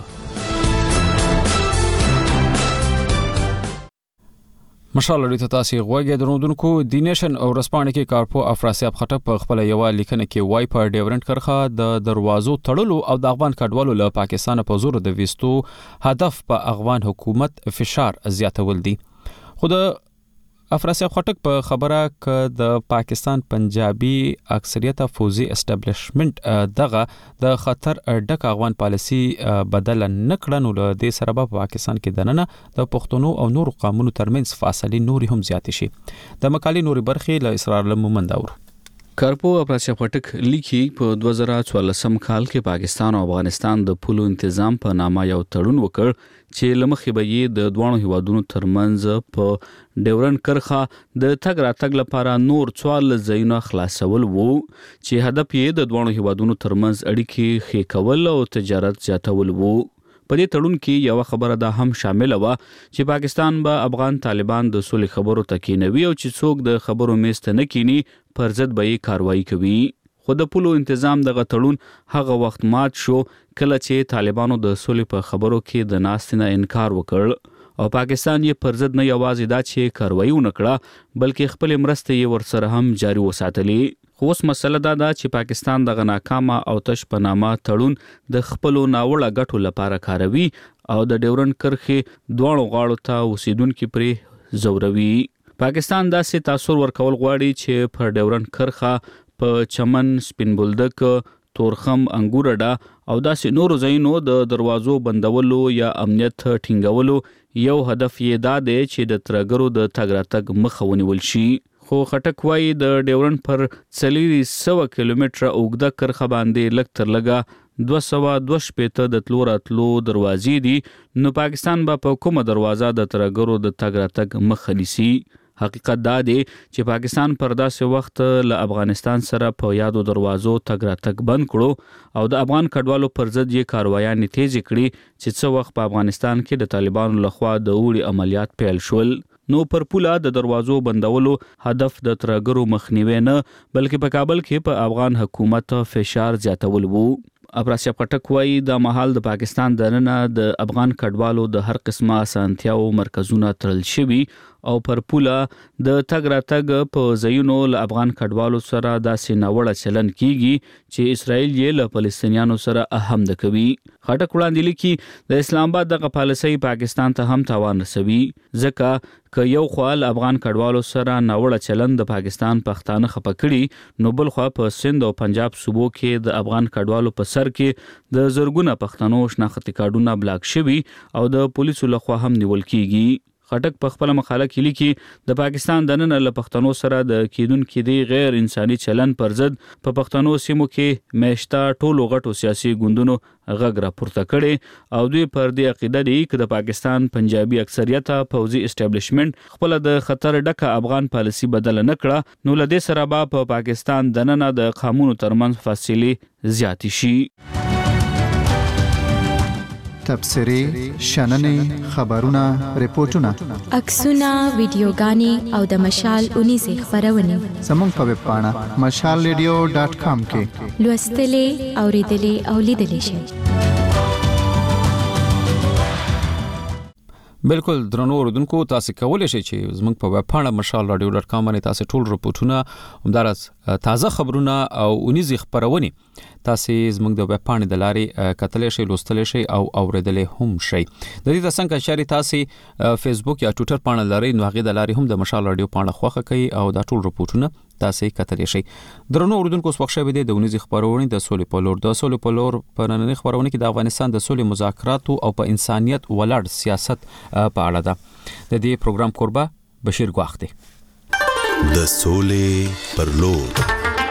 مشال رادیو ته تاسو غوږی درودونکو. د نیشن او رسپانه کې کارپو افراسیاب خټک په خپل یو لیکنه کې وای په ډیورنټ کرخه د دروازو تړلو او د افغان کډوالو له پاکستان په زور د وستو هدف په افغان حکومت فشار زیاتول دي. خو د افراسیاب خټک په خبره ک د پاکستان پنجابي اکثریت فوزي اسټابلیشمنت دغه د خطر ډک افغان پالیسی بدل نکړنو له دې سره په پاکستان کې دننه د پښتنو او نورو قومونو ترمنځ فاصله نوري هم زیات شي. د مقالې نوري برخې له اسرار لمومنداور کارپو افراسیاب خټک لیکي په 2014 کال کې پاکستان او افغانستان د پولو تنظیم په نامه یو تړون وکړ چې لمخې به یې د دوه هیوادونو ترمنځ په ډیورنټ کرخه د تګ راتګ لپاره نور 14 ځایونه خلاصول وو چې هدف یې د دوه هیوادونو ترمنځ اړیکې ښه کول او تجارت زیاتول وو. په دې تړون کې یو خبره ده هم شامل و چې پاکستان به افغان طالبان د سولې خبرو تکینوي او چې څوک د خبرو میست نه کینی پر ضد به کاروایی کوي. خو د پولو تنظیم دغه تړون هغه وخت مات شو کله چې طالبانو د سولې په خبرو کې د ناستنه انکار وکړ او پاکستان یې پر ضد نه یوازې دا چې کاروایی ونکړه بلکې خپل مرسته یې ورسره هم جاری وساتلې. خو اوس مسله دا ده چې پاکستان د ناکامه او تش پنامه تړون د خپل ناوړه ګټو لپاره کاروي او د ډیورنټ کرخه دوه غاړو ته اوسیدونکو پرې زوروي. پاکستان داسې تاثیر ورکول غواړي چې پر ډیورنټ کرخه په چمن، سپین بولدک، تورخم، انګورډا او داسې نورو ځایونو د دروازو بندولو یا امنیت ټینګولو یو هدف یې دا دی چې د ترګرو د تګ راتګ مخه ونیول شي. خو خټک وايي د ډیورنټ پر 400 کیلومتره اوږده کرخه باندې لږ تر لږه 222 د تلو راتلو دروازې دي نو پاکستان به په کومه دروازه د ترګرو د تګ راتګ مخه نیسي. حقیقت دا دی چې پاکستان پر داسې وخت له افغانستان سره په یادو دروازو تګ راتګ بند کړو او د افغان کډوالو پر ضد یې کاروایانې تیز کړي چې څو وخت په افغانستان کې د طالبانو لخوا د وړي عملیات پیل شول. نو پر پوله د دروازو بندولو هدف د ترګرو مخنیوي نه بلکې په کابل کې په افغان حکومت فشار زیاتول وو. افراسیاب خټک وايي د مهال د پاکستان دننه د افغان کډوالو د هر قسمه اسانتیاو مرکزونه تړل شوي او پر پوله د تګ راتګ په ځایونو له افغان کډوالو سره داسې ناوړه چلن کیږي چې اسرائیل یې له فلسطینیانو سره اهم د کوي. خټک وړاندې لیکي د اسلام آباد دغه پالیسي پاکستان ته هم تاوان رسوي ځکه که یو خوا افغان کډوالو سره ناوړه چلن د پاکستان پښتانه خپه کړي نو بل خوا په سند او پنجاب صوبو کې د افغان کډوالو په سر کې د زرګونه پښتنو شناختی کارډونه بلاک شوي او د پولیسو لخوا هم نیول کیږي. خټک په خپل مقاله کې لیکي د پاکستان دننه له پښتنو سره د کېدونکو دی غیر انساني چلن پر ضد په پښتنو سیمو کې میشته ټولو غټو سیاسي ګوندونو غږ راپورته کړي او دوی پر دې عقیده دي چې د پاکستان پنجابي اکثریت فوزي اسټابلیشمنت خپل د خطر ډکه افغان پالیسی بدل نه کړه نو له دې سره به په پاکستان دننه د قومونو ترمنځ فاصله زیات شي. تبصرې، شننې، خبرونه، ریپورتونه، عکسونه، ویډیوګانې او د مشال 19 خبرونه زموږ په ویب پاڼه mashalradio.com کې لوستلې، اوریدلې او لیدلې شئ. بالکل درنو اوردونکو تاسو کولای شئ چې زموږ په ویب پاڼه mashalradio.com باندې تاسو ټول رپورټونه همدارس تازه خبرونه او 19 خبرونه تاسو زموږ د ویب پاڼې د لارې کتلې شئ، لوستلې شئ او اوریدلې هم شئ. د دې څنګه شریک تاسو فیسبوک یا ټوئیټر پاڼه لرئ نو هغه د لارې هم د مشال رادیو پاڼه خوښه کوي او دا ټول رپورټونه تاسو کتلې شئ. درنو اوردونکو اوس وخت شوی دی د 19 خبرونه د سولې په لور. د سولې په لور په نننۍ خبرونه کې د افغانستان د سولې مذاکرات او په انسانيت ولاړ سیاست په اړه ده. د دې پروګرام کوربه بشیر ګواخ دی. د سولې پر لور.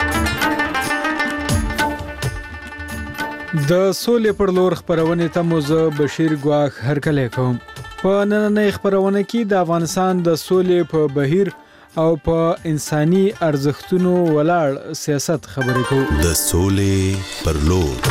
د سولې پر لور خبرونه ته موزه بشیر ګواخ هرکلی کوم. په نننۍ خبرونه کې د افغانستان د سولې په بهیر او په انساني ارزښتونو ولاړ سیاست خبرې کوو. د سولې پر لور.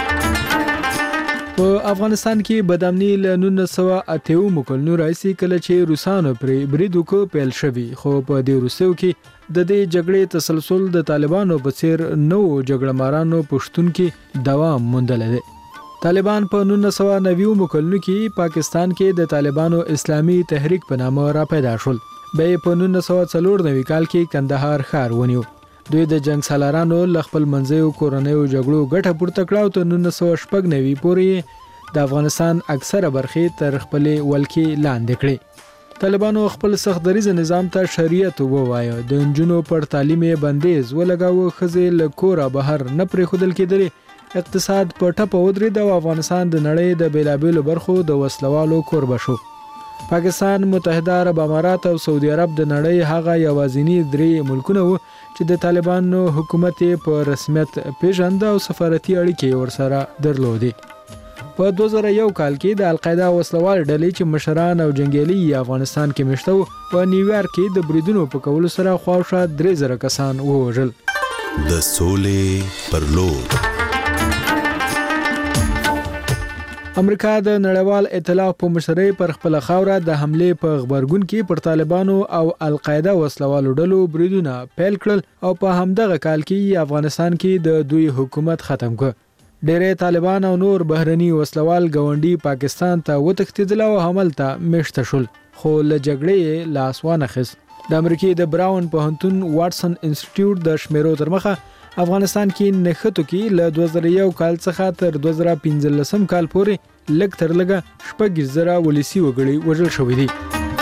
په افغانستان کې بدامني له 1980 کلونو راځي کله چې روسانو پرې برید وکړ پیل شوی، خو په دې وروستیو کې د دې جګړې تسلسل د طالبانو په څیر نو جګړه مارانو پښتون کې دوام موندلی دی. طالبان په 1990 کلونو کې پاکستان کې د طالبانو اسلامي تحریک په نامه را پیدا شول. بیا په 1994 کال کې کندهار ښار ونیو. دوی د جنگ سالارانو ل خپل منځیو کورنیو جګړو ګټه پورته کړه او تر 1996 پورې د افغانستان اکثره برخې تر خپل ولکې لاندې کړې. طالبانو خپل سخت دریز نظام ته شریعت ووایه، د انجونو پر تعلیم بندیز ولګاوه، ښځې له کوره بهر نه پرېښودل کېدلې، اقتصاد په ټپه ودرېد او افغانستان د نړۍ د بیلابیلو برخو د وسلوالو کوربه شو. پاکستان، متحده عرب امارات او سعودي عرب د نړۍ هغه یوازینی 3 ملکونه وو چې د طالبانو حکومت په رسمیت پیژند او سفارتي اړیکې ورسره درلودې. په 2001 کال کې د القاعده وسلوال ډلې چې مشران او جنگیالي افغانستان کې مشته وو په نیویارک کې د بریدونو په کولو سره خواوشا 3000 کسان ووژل. د سولې پر لور. امریکا د نړیوال ائتلاف په مشرۍ پر خپل خاوره د حملې په خبرګون کې پر طالبانو او القاعده وسلوالو ډلو بریدونه پیل کړل او په همدغه کال کې افغانستان کې د دوی حکومت ختم کړ. ډېری طالبان او نور بهرني وسلوال ګاونډي پاکستان ته وتښتېدل او حمل ته مشته شول، خو له جګړې لاس وانخیست. د امریکې د براون پوهنتون واټسن انسټیټیوټ د شمیرو تر مخه افغانستان کې نښتو کې له 2001 کال څخه تر 2015 کال پورې لږ تر لږه 6,000 ولسی وګړي وژل شوي دي.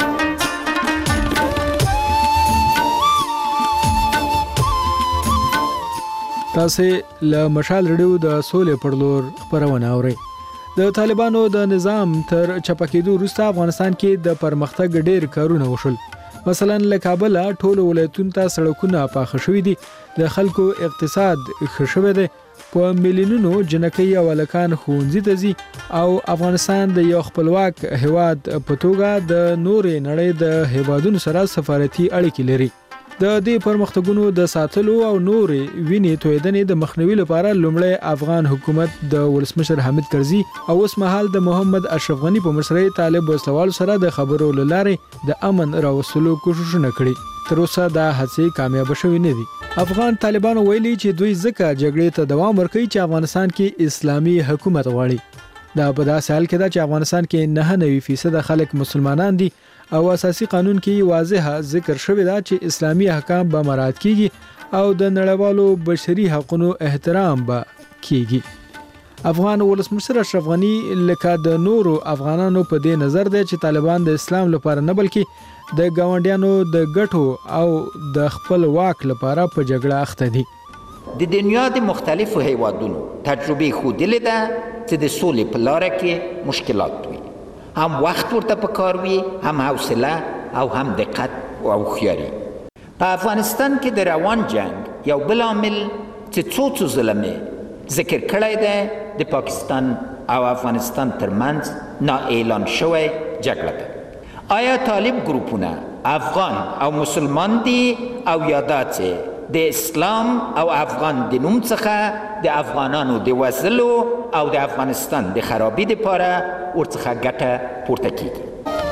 تاسو له مشال رډیو د سولې پر لور خبرونه اورئ. د طالبانو د نظام تر چپکېدو وروسته افغانستان کې د پرمختګ ډېر کارونه وشول. مثلا له کابل ټولو ولایتونو ته سړکونه پاخه شوي دي، د خلکو اقتصاد ښه شوی دی، په میلیونونو جنکۍ او هلکان ښوونځي ته ځي او افغانستان د یو خپلواک هیواد په توګه د نورې نړۍ د هیوادونو سره سفارتي اړیکې لري. د دې پرمختګونو د ساتلو او نورې وینې تویدنې د مخنیوي لپاره لومړی افغان حکومت د ولسمشر حامد کرزي او اوس مهال د محمد اشرف غني په مشرۍ طالب وسلوالو سره د خبرو له لارې د امن راوستلو کوششونه کړي. تر اوسه دا هڅې کامیاب شوې نه دي. افغان طالبانو ویلي چې دوی ځکه جګړې ته دوام ورکوي چې افغانستان کې اسلامي حکومت غواړي. دا په داسې حال کې ده چې افغانستان کې 99% خلک مسلمانان دي او اساسي قانون کې واضح ذکر شوی دا چې اسلامي احکام به مراعات کیږي او د نړیوالو بشري حقوقو احترام به کیږي. افغان ولسمشر اشرف غني لکه د نورو افغانانو په دې نظر دی چې طالبان د اسلام لپاره نه بلکې د ګاونډیانو د ګټو او د خپل واک لپاره په جګړه اخته دي. د دنیا د مختلفو هیوادونو تجربه ښودلې ده چې د سولې په لاره کې مشکلات وي، هم وخت ورته پکار وي، هم حوصله او هم دقت او هوښیاري. په افغانستان کې د روان جنگ یو بل عامل چې څو ځله ذکر کړی دی د پاکستان او افغانستان ترمنځ نا اعلان شوی جګړه ده. آیا طالب گروپونه افغان او مسلمان دي او یا دا چې د اسلام او افغان د نوم څخه د افغانانو د وژلو او د افغانستان د خرابي لپاره ورڅخه ګټه پورته کیږي؟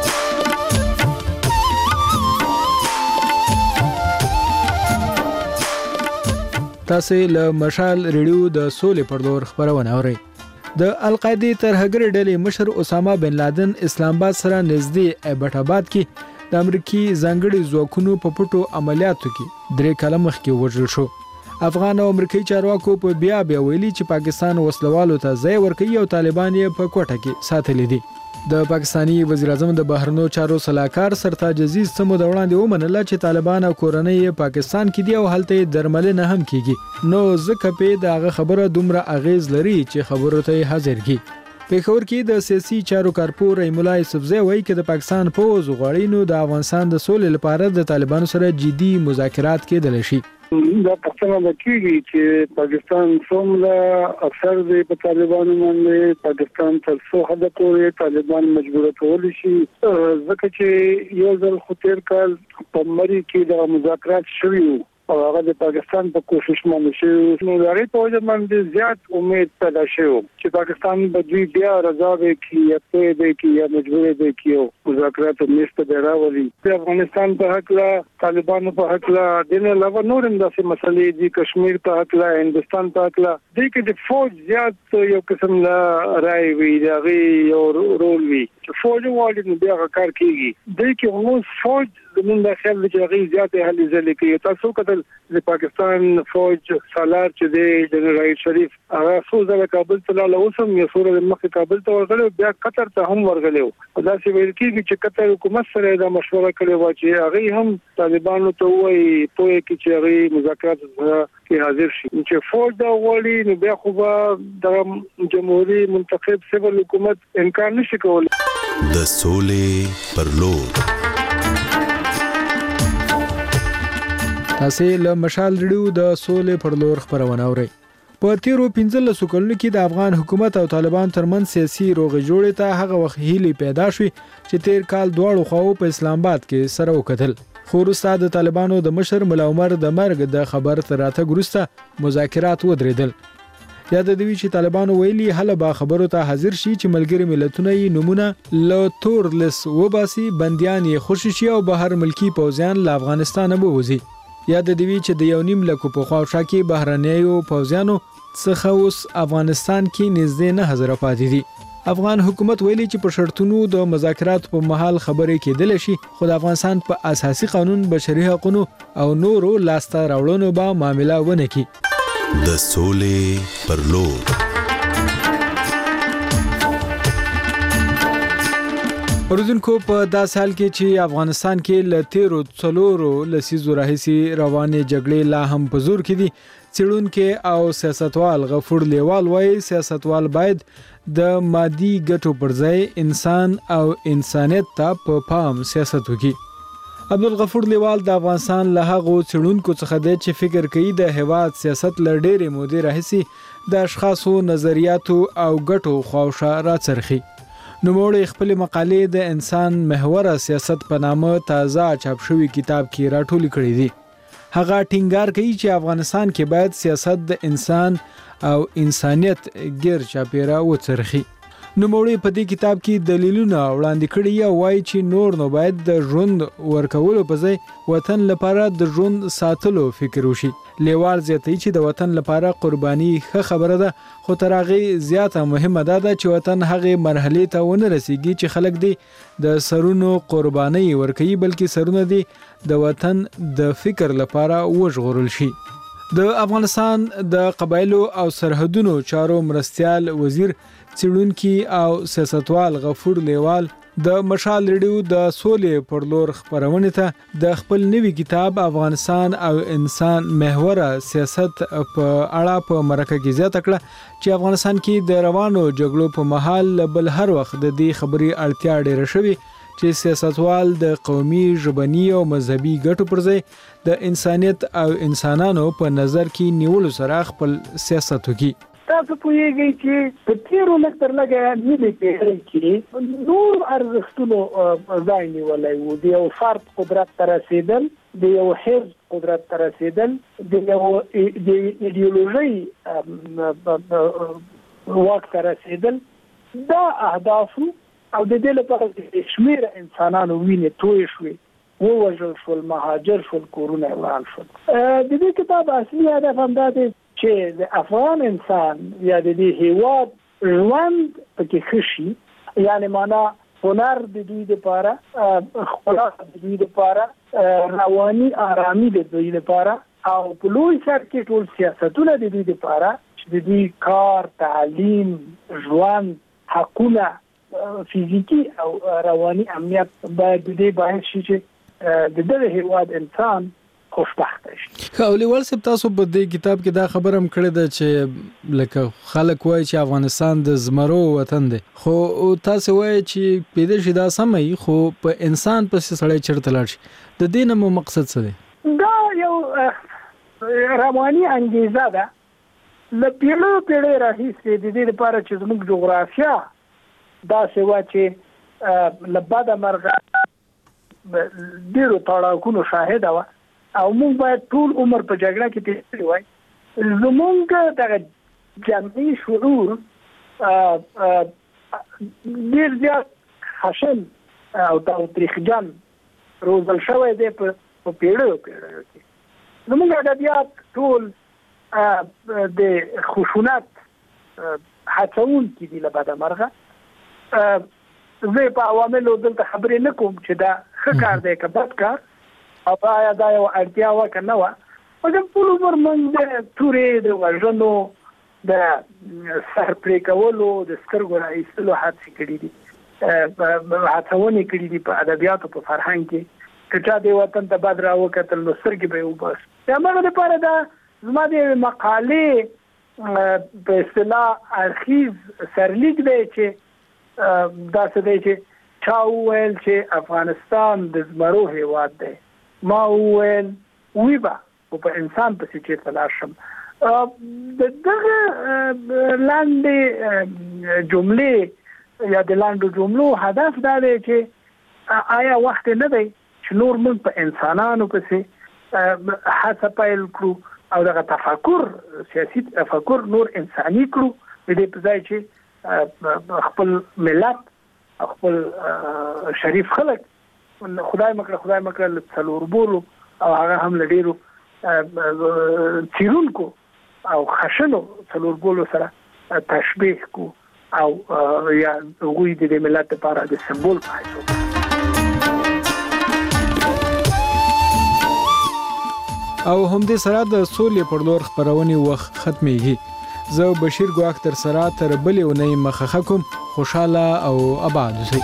تاسو له مشال ریډیو د سولې پر لور خبرونه اورئ. د القاعده ترهګر ډلې مشر اسامه بن لادن اسلام آباد سره نږدې ایبټ آباد کې د امریکای ځانګړي ځواکونو په پټو عملیاتو کې 3 کاله مخکې وژل شو. افغان او امریکایي چارواکو په بیا ویلي چې پاکستان وسلوالو ته ځای ورکوي او طالبان یې په کوټه کې ساتلي دي. د پاکستانی وزیر اعظم د بهرنیو چارو صلاحکار سرتاج عزیز سمو د وړاندې ومنله چې طالبان او کورنۍ پاکستان کې دي او هلته درملنه هم کیږي، نو ځکه په دغه خبره دومره اغیز لري چې خبرو ته حاضر کی. پېښور کې د سیاسي چارو کارپور رحیم الله یوسفزی وایي چې د پاکستان پوز غواړي نو د افغانستان د سولې لپاره د طالبانو سره جدي مذاکرات کېدل شي. دا پښتنه د کیږي چې پاکستان څومره اثر دی په طالبانو باندې پاکستان تر څو حد پورې طالبان مجبور کول شي ځکه چې یو ځل خو تیر کال په مری کې د مذاکرات شوي او هغه د پاکستان په کوشش باندې شو نو لري په وجه باندې زیات امید پیدا شو چې پاکستان به دوی بیا رضا وکړي یا په دې کې یا مجبور دي کې مذاکرات نشته دراولي په افغانستان په حق لا طالبانو په حق لا د نه لور نور انداسې مسلې دي کشمیر په حق لا هندستان په حق لا د کې د فوج زیات یو قسم لا راي وي دغه یو رول وي چې فوج والی نو بیا کار کوي د کې نو فوج زمون د خیال چې هغه زیات هلي ځلې کوي تاسو کتل د پاکستان فوج سالار چې دی جنرال شریف هغه سوزه کابل ته لاله اوسم یو سور د مخ کابل ته ورغلو بیا قطر ته هم ورغلو دا چې ویل کیږي چې قطر حکومت سره دا مشوره کړې و چې هغه هم طالبانو ته وایي په کې چې هغه مذاکرات کې حاضر شي چې فوج دا وړي نو بیا خو د جمهوریت منتخب سیول حکومت انکار نشي کولای د سولې پر لور تاسو له مشال ریډیو د سولې پر لور خبرونه اورئ په تیرو 15 کلونو کې د افغان حکومت او طالبان ترمنځ سیاسي روغې جوړې ته هغه وخت هیلې پیدا شوې چې تیر کال دواړو خواو په اسلام آباد کې سره وکتل خو وروسته د طالبانو د مشر ملا عمر د مرګ د خبر تر راتګ وروسته مذاکرات ودرېدل یا د دوی چې طالبانو ویلي هله با خبرو ته حاضر شي چې ملګری ملتونه یې نمونه له تور لس وباسي بنديان یې خوشي شي او بهر ملکی پوځیان له افغانستان به وځي یا د دوی چې د یو نیم لکو په خواوشا کې بهرنیو پوځیانو څخه اوس افغانستان کې نږدې 9000 پاتې دي افغان حکومت ویلي چې په شرطونو د مذاکرات په محل خبرې کېدل شي خو د افغانستان په اساسي قانون بشري حقوقو او نورو لاسته راوړنو به معاملې ونه کړي د سولې پر لور اوردونکو په دا سال کې چې افغانستان کې ل تیرو څلورو لسیزو راهیسي روانې جګړې لا هم په زور کې دي څېړونکو او سیاستوال غفور لیوال وايي سیاستوال باید د مادي ګټو پر ځای انسان او انسانیت ته په پام سیاست وکړي عبدالغفور لیوال د افغانستان له هغو څېړونکو څخه دی چې فکر کوي د هیواد سیاست له ډېرې مودې راهیسي د اشخاصو نظریاتو او ګټو خواوشا راڅرخي نوموړی خپل مقالې د انسان محوره سیاست په نامه تازه چاپ شوی کتاب کې راټولې کړې دي هغه ټینګار کوي چې افغانستان کې باید سیاست د انسان او انسانیت غیر چاپیره وڅرخي نوموړی په دې کتاب کې دلیلونه وړاندې کړي او وایي چې نور نو باید د ژوند ورکولو په ځای وطن لپاره د ژوند ساتلو فکر وشي لیوال زیاتوي چې د وطن لپاره قرباني ښه خبره ده خو تر هغې زیاته مهمه ده چې وطن هغې مرحلې ته ونه رسیږي چې خلک دې د سرونو قرباني ورکوي بلکې سرونه دې د وطن د فکر لپاره وژغورل شي د افغانستان د قبایلو او سرحدونو چارو مرستیال وزیر څېړونکي او سیاستوال غفور لیوال د مشال ریډیو د سولې پر لور خبرونه ته د خپل نوي کتاب افغانستان او انسان محوره سیاست په اړه په مرکه کې زیاته کړه چې افغانستان کې د روانو جګړو په مهال بل هر وخت د دې خبرې اړتیا ډېره شوې چې سیاستوال د قومي ژبني او مذهبي ګټو پر ځای د انسانیت او انسانانو په نظر کې نیولو سره خپل سیاست وکړي تاسو پوهیږئ چې په تیرو لږ تر لږه نیمې پېړۍ کې نور ارزښتونو ځای نیولی و د یو فرد قدرت ته رسېدل د یو حزب قدرت ته رسېدل د یو ایډیولوژۍ واک ته رسېدل دا اهدافو او د دې لپاره چې شمېره انسانانو وینې تویې شوې ووژل شول مهاجر شول کورونه یې وران شول د دې کتاب اصلي هدف همدا دی چې د افغان انسان یا د دې هیواد ژوند پکې ښه شي یعنې معنا هنر د دوی دپاره ښکلا د دوی دپاره رواني آرامي د دوی دپاره او په لوی سر کې ټول سیاستونه د دوی دپاره چې د دوی کار تعلیم ژوند حقونه فیزیکی او رواني امنیت باید د دې باعث شي چې د دغه هیواد انسان خوشبخته شي. اولیوال صاحب تاسو په دې کتاب کې دا خبره هم کړې ده چې لکه خلک وایي چې افغانستان د زمرو وطن دی خو تاسو وایي چې پیدا شي دا سمه خو په انسان پسې سړی چرته لاړ شي د دې نه مو مقصد څه دی؟ دا یو رواني انګیزه ده له پیړیو راهیسې د دې لپاره چې زموږ جغرافیه داسې وه چې له بده مرغه ډېرو تړاکونو شاهده وه او موږ باید ټول عمر په جګړه کې تېر کړی وای. زموږ دغه جمعي شعور ډېر زیات خشن او تاوتریخجن روزل شوی دی په پیړیو کې. زموږ ادبیات ټول د خشونت هڅونکي دي له بده مرغه. زه په عواملو دلته خبرې نه کوم چې دا ښه کار دی که بد کار او آیا دا یو اړتیا وه که نه وه. مګر ټول عمر موږ د تورې د وژنو د سر پرې کولو د سترګو راایستلو هڅې کړي دي هڅونې کړي دي په ادبیاتو په فرهنګ کې. که چا دې وطن ته بد راوکتل نو سترګې به یې وباسي. د همغه دپاره دا زما د مقالې په اصطلاح اړخیز سرلیک دی چې داسې دی چې چا وویل چې افغانستان د زمرو هیواد دی، ما وویل وی به خو په انسان پسې چېرته لاړ شم. د دغه لاندې جملې یا د لاندو جملو هدف دا دی چې آیا وخت نه دی چې نور موږ په انسانانو پسې هڅه پیل کړو او دغه تفکر سیاسي تفکر نور انساني کړو د دې په ځای چې خپل ملت خپل شریف خلک خدای مکړه له څلور بولو او هغه هم له ډېرو څیرونکو او خشنو څلور بولو سره تشبیه کو او یا هغوی د ملت لپاره د سمبول په حیث او همدې سره د سولې پر لور خپرونې وخت ختمېږي. زه بشیر ګواښ تر سره تر بلې اونۍ مخه کوم. خوشاله او آباد اوسئ.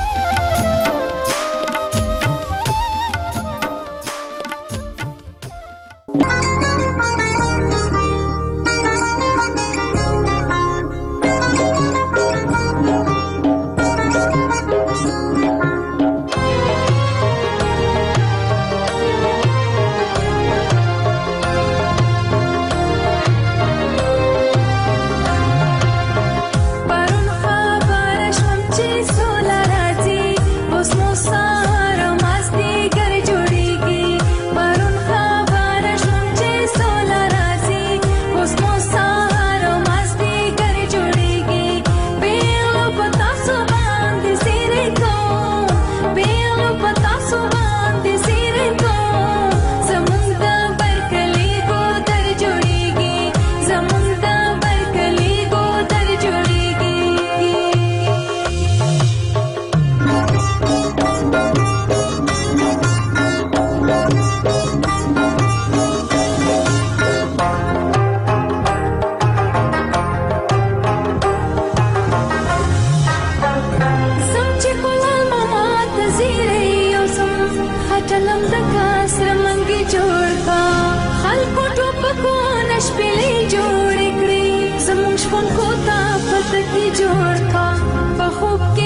شپون کو تا پتکی جوړ کا په خوب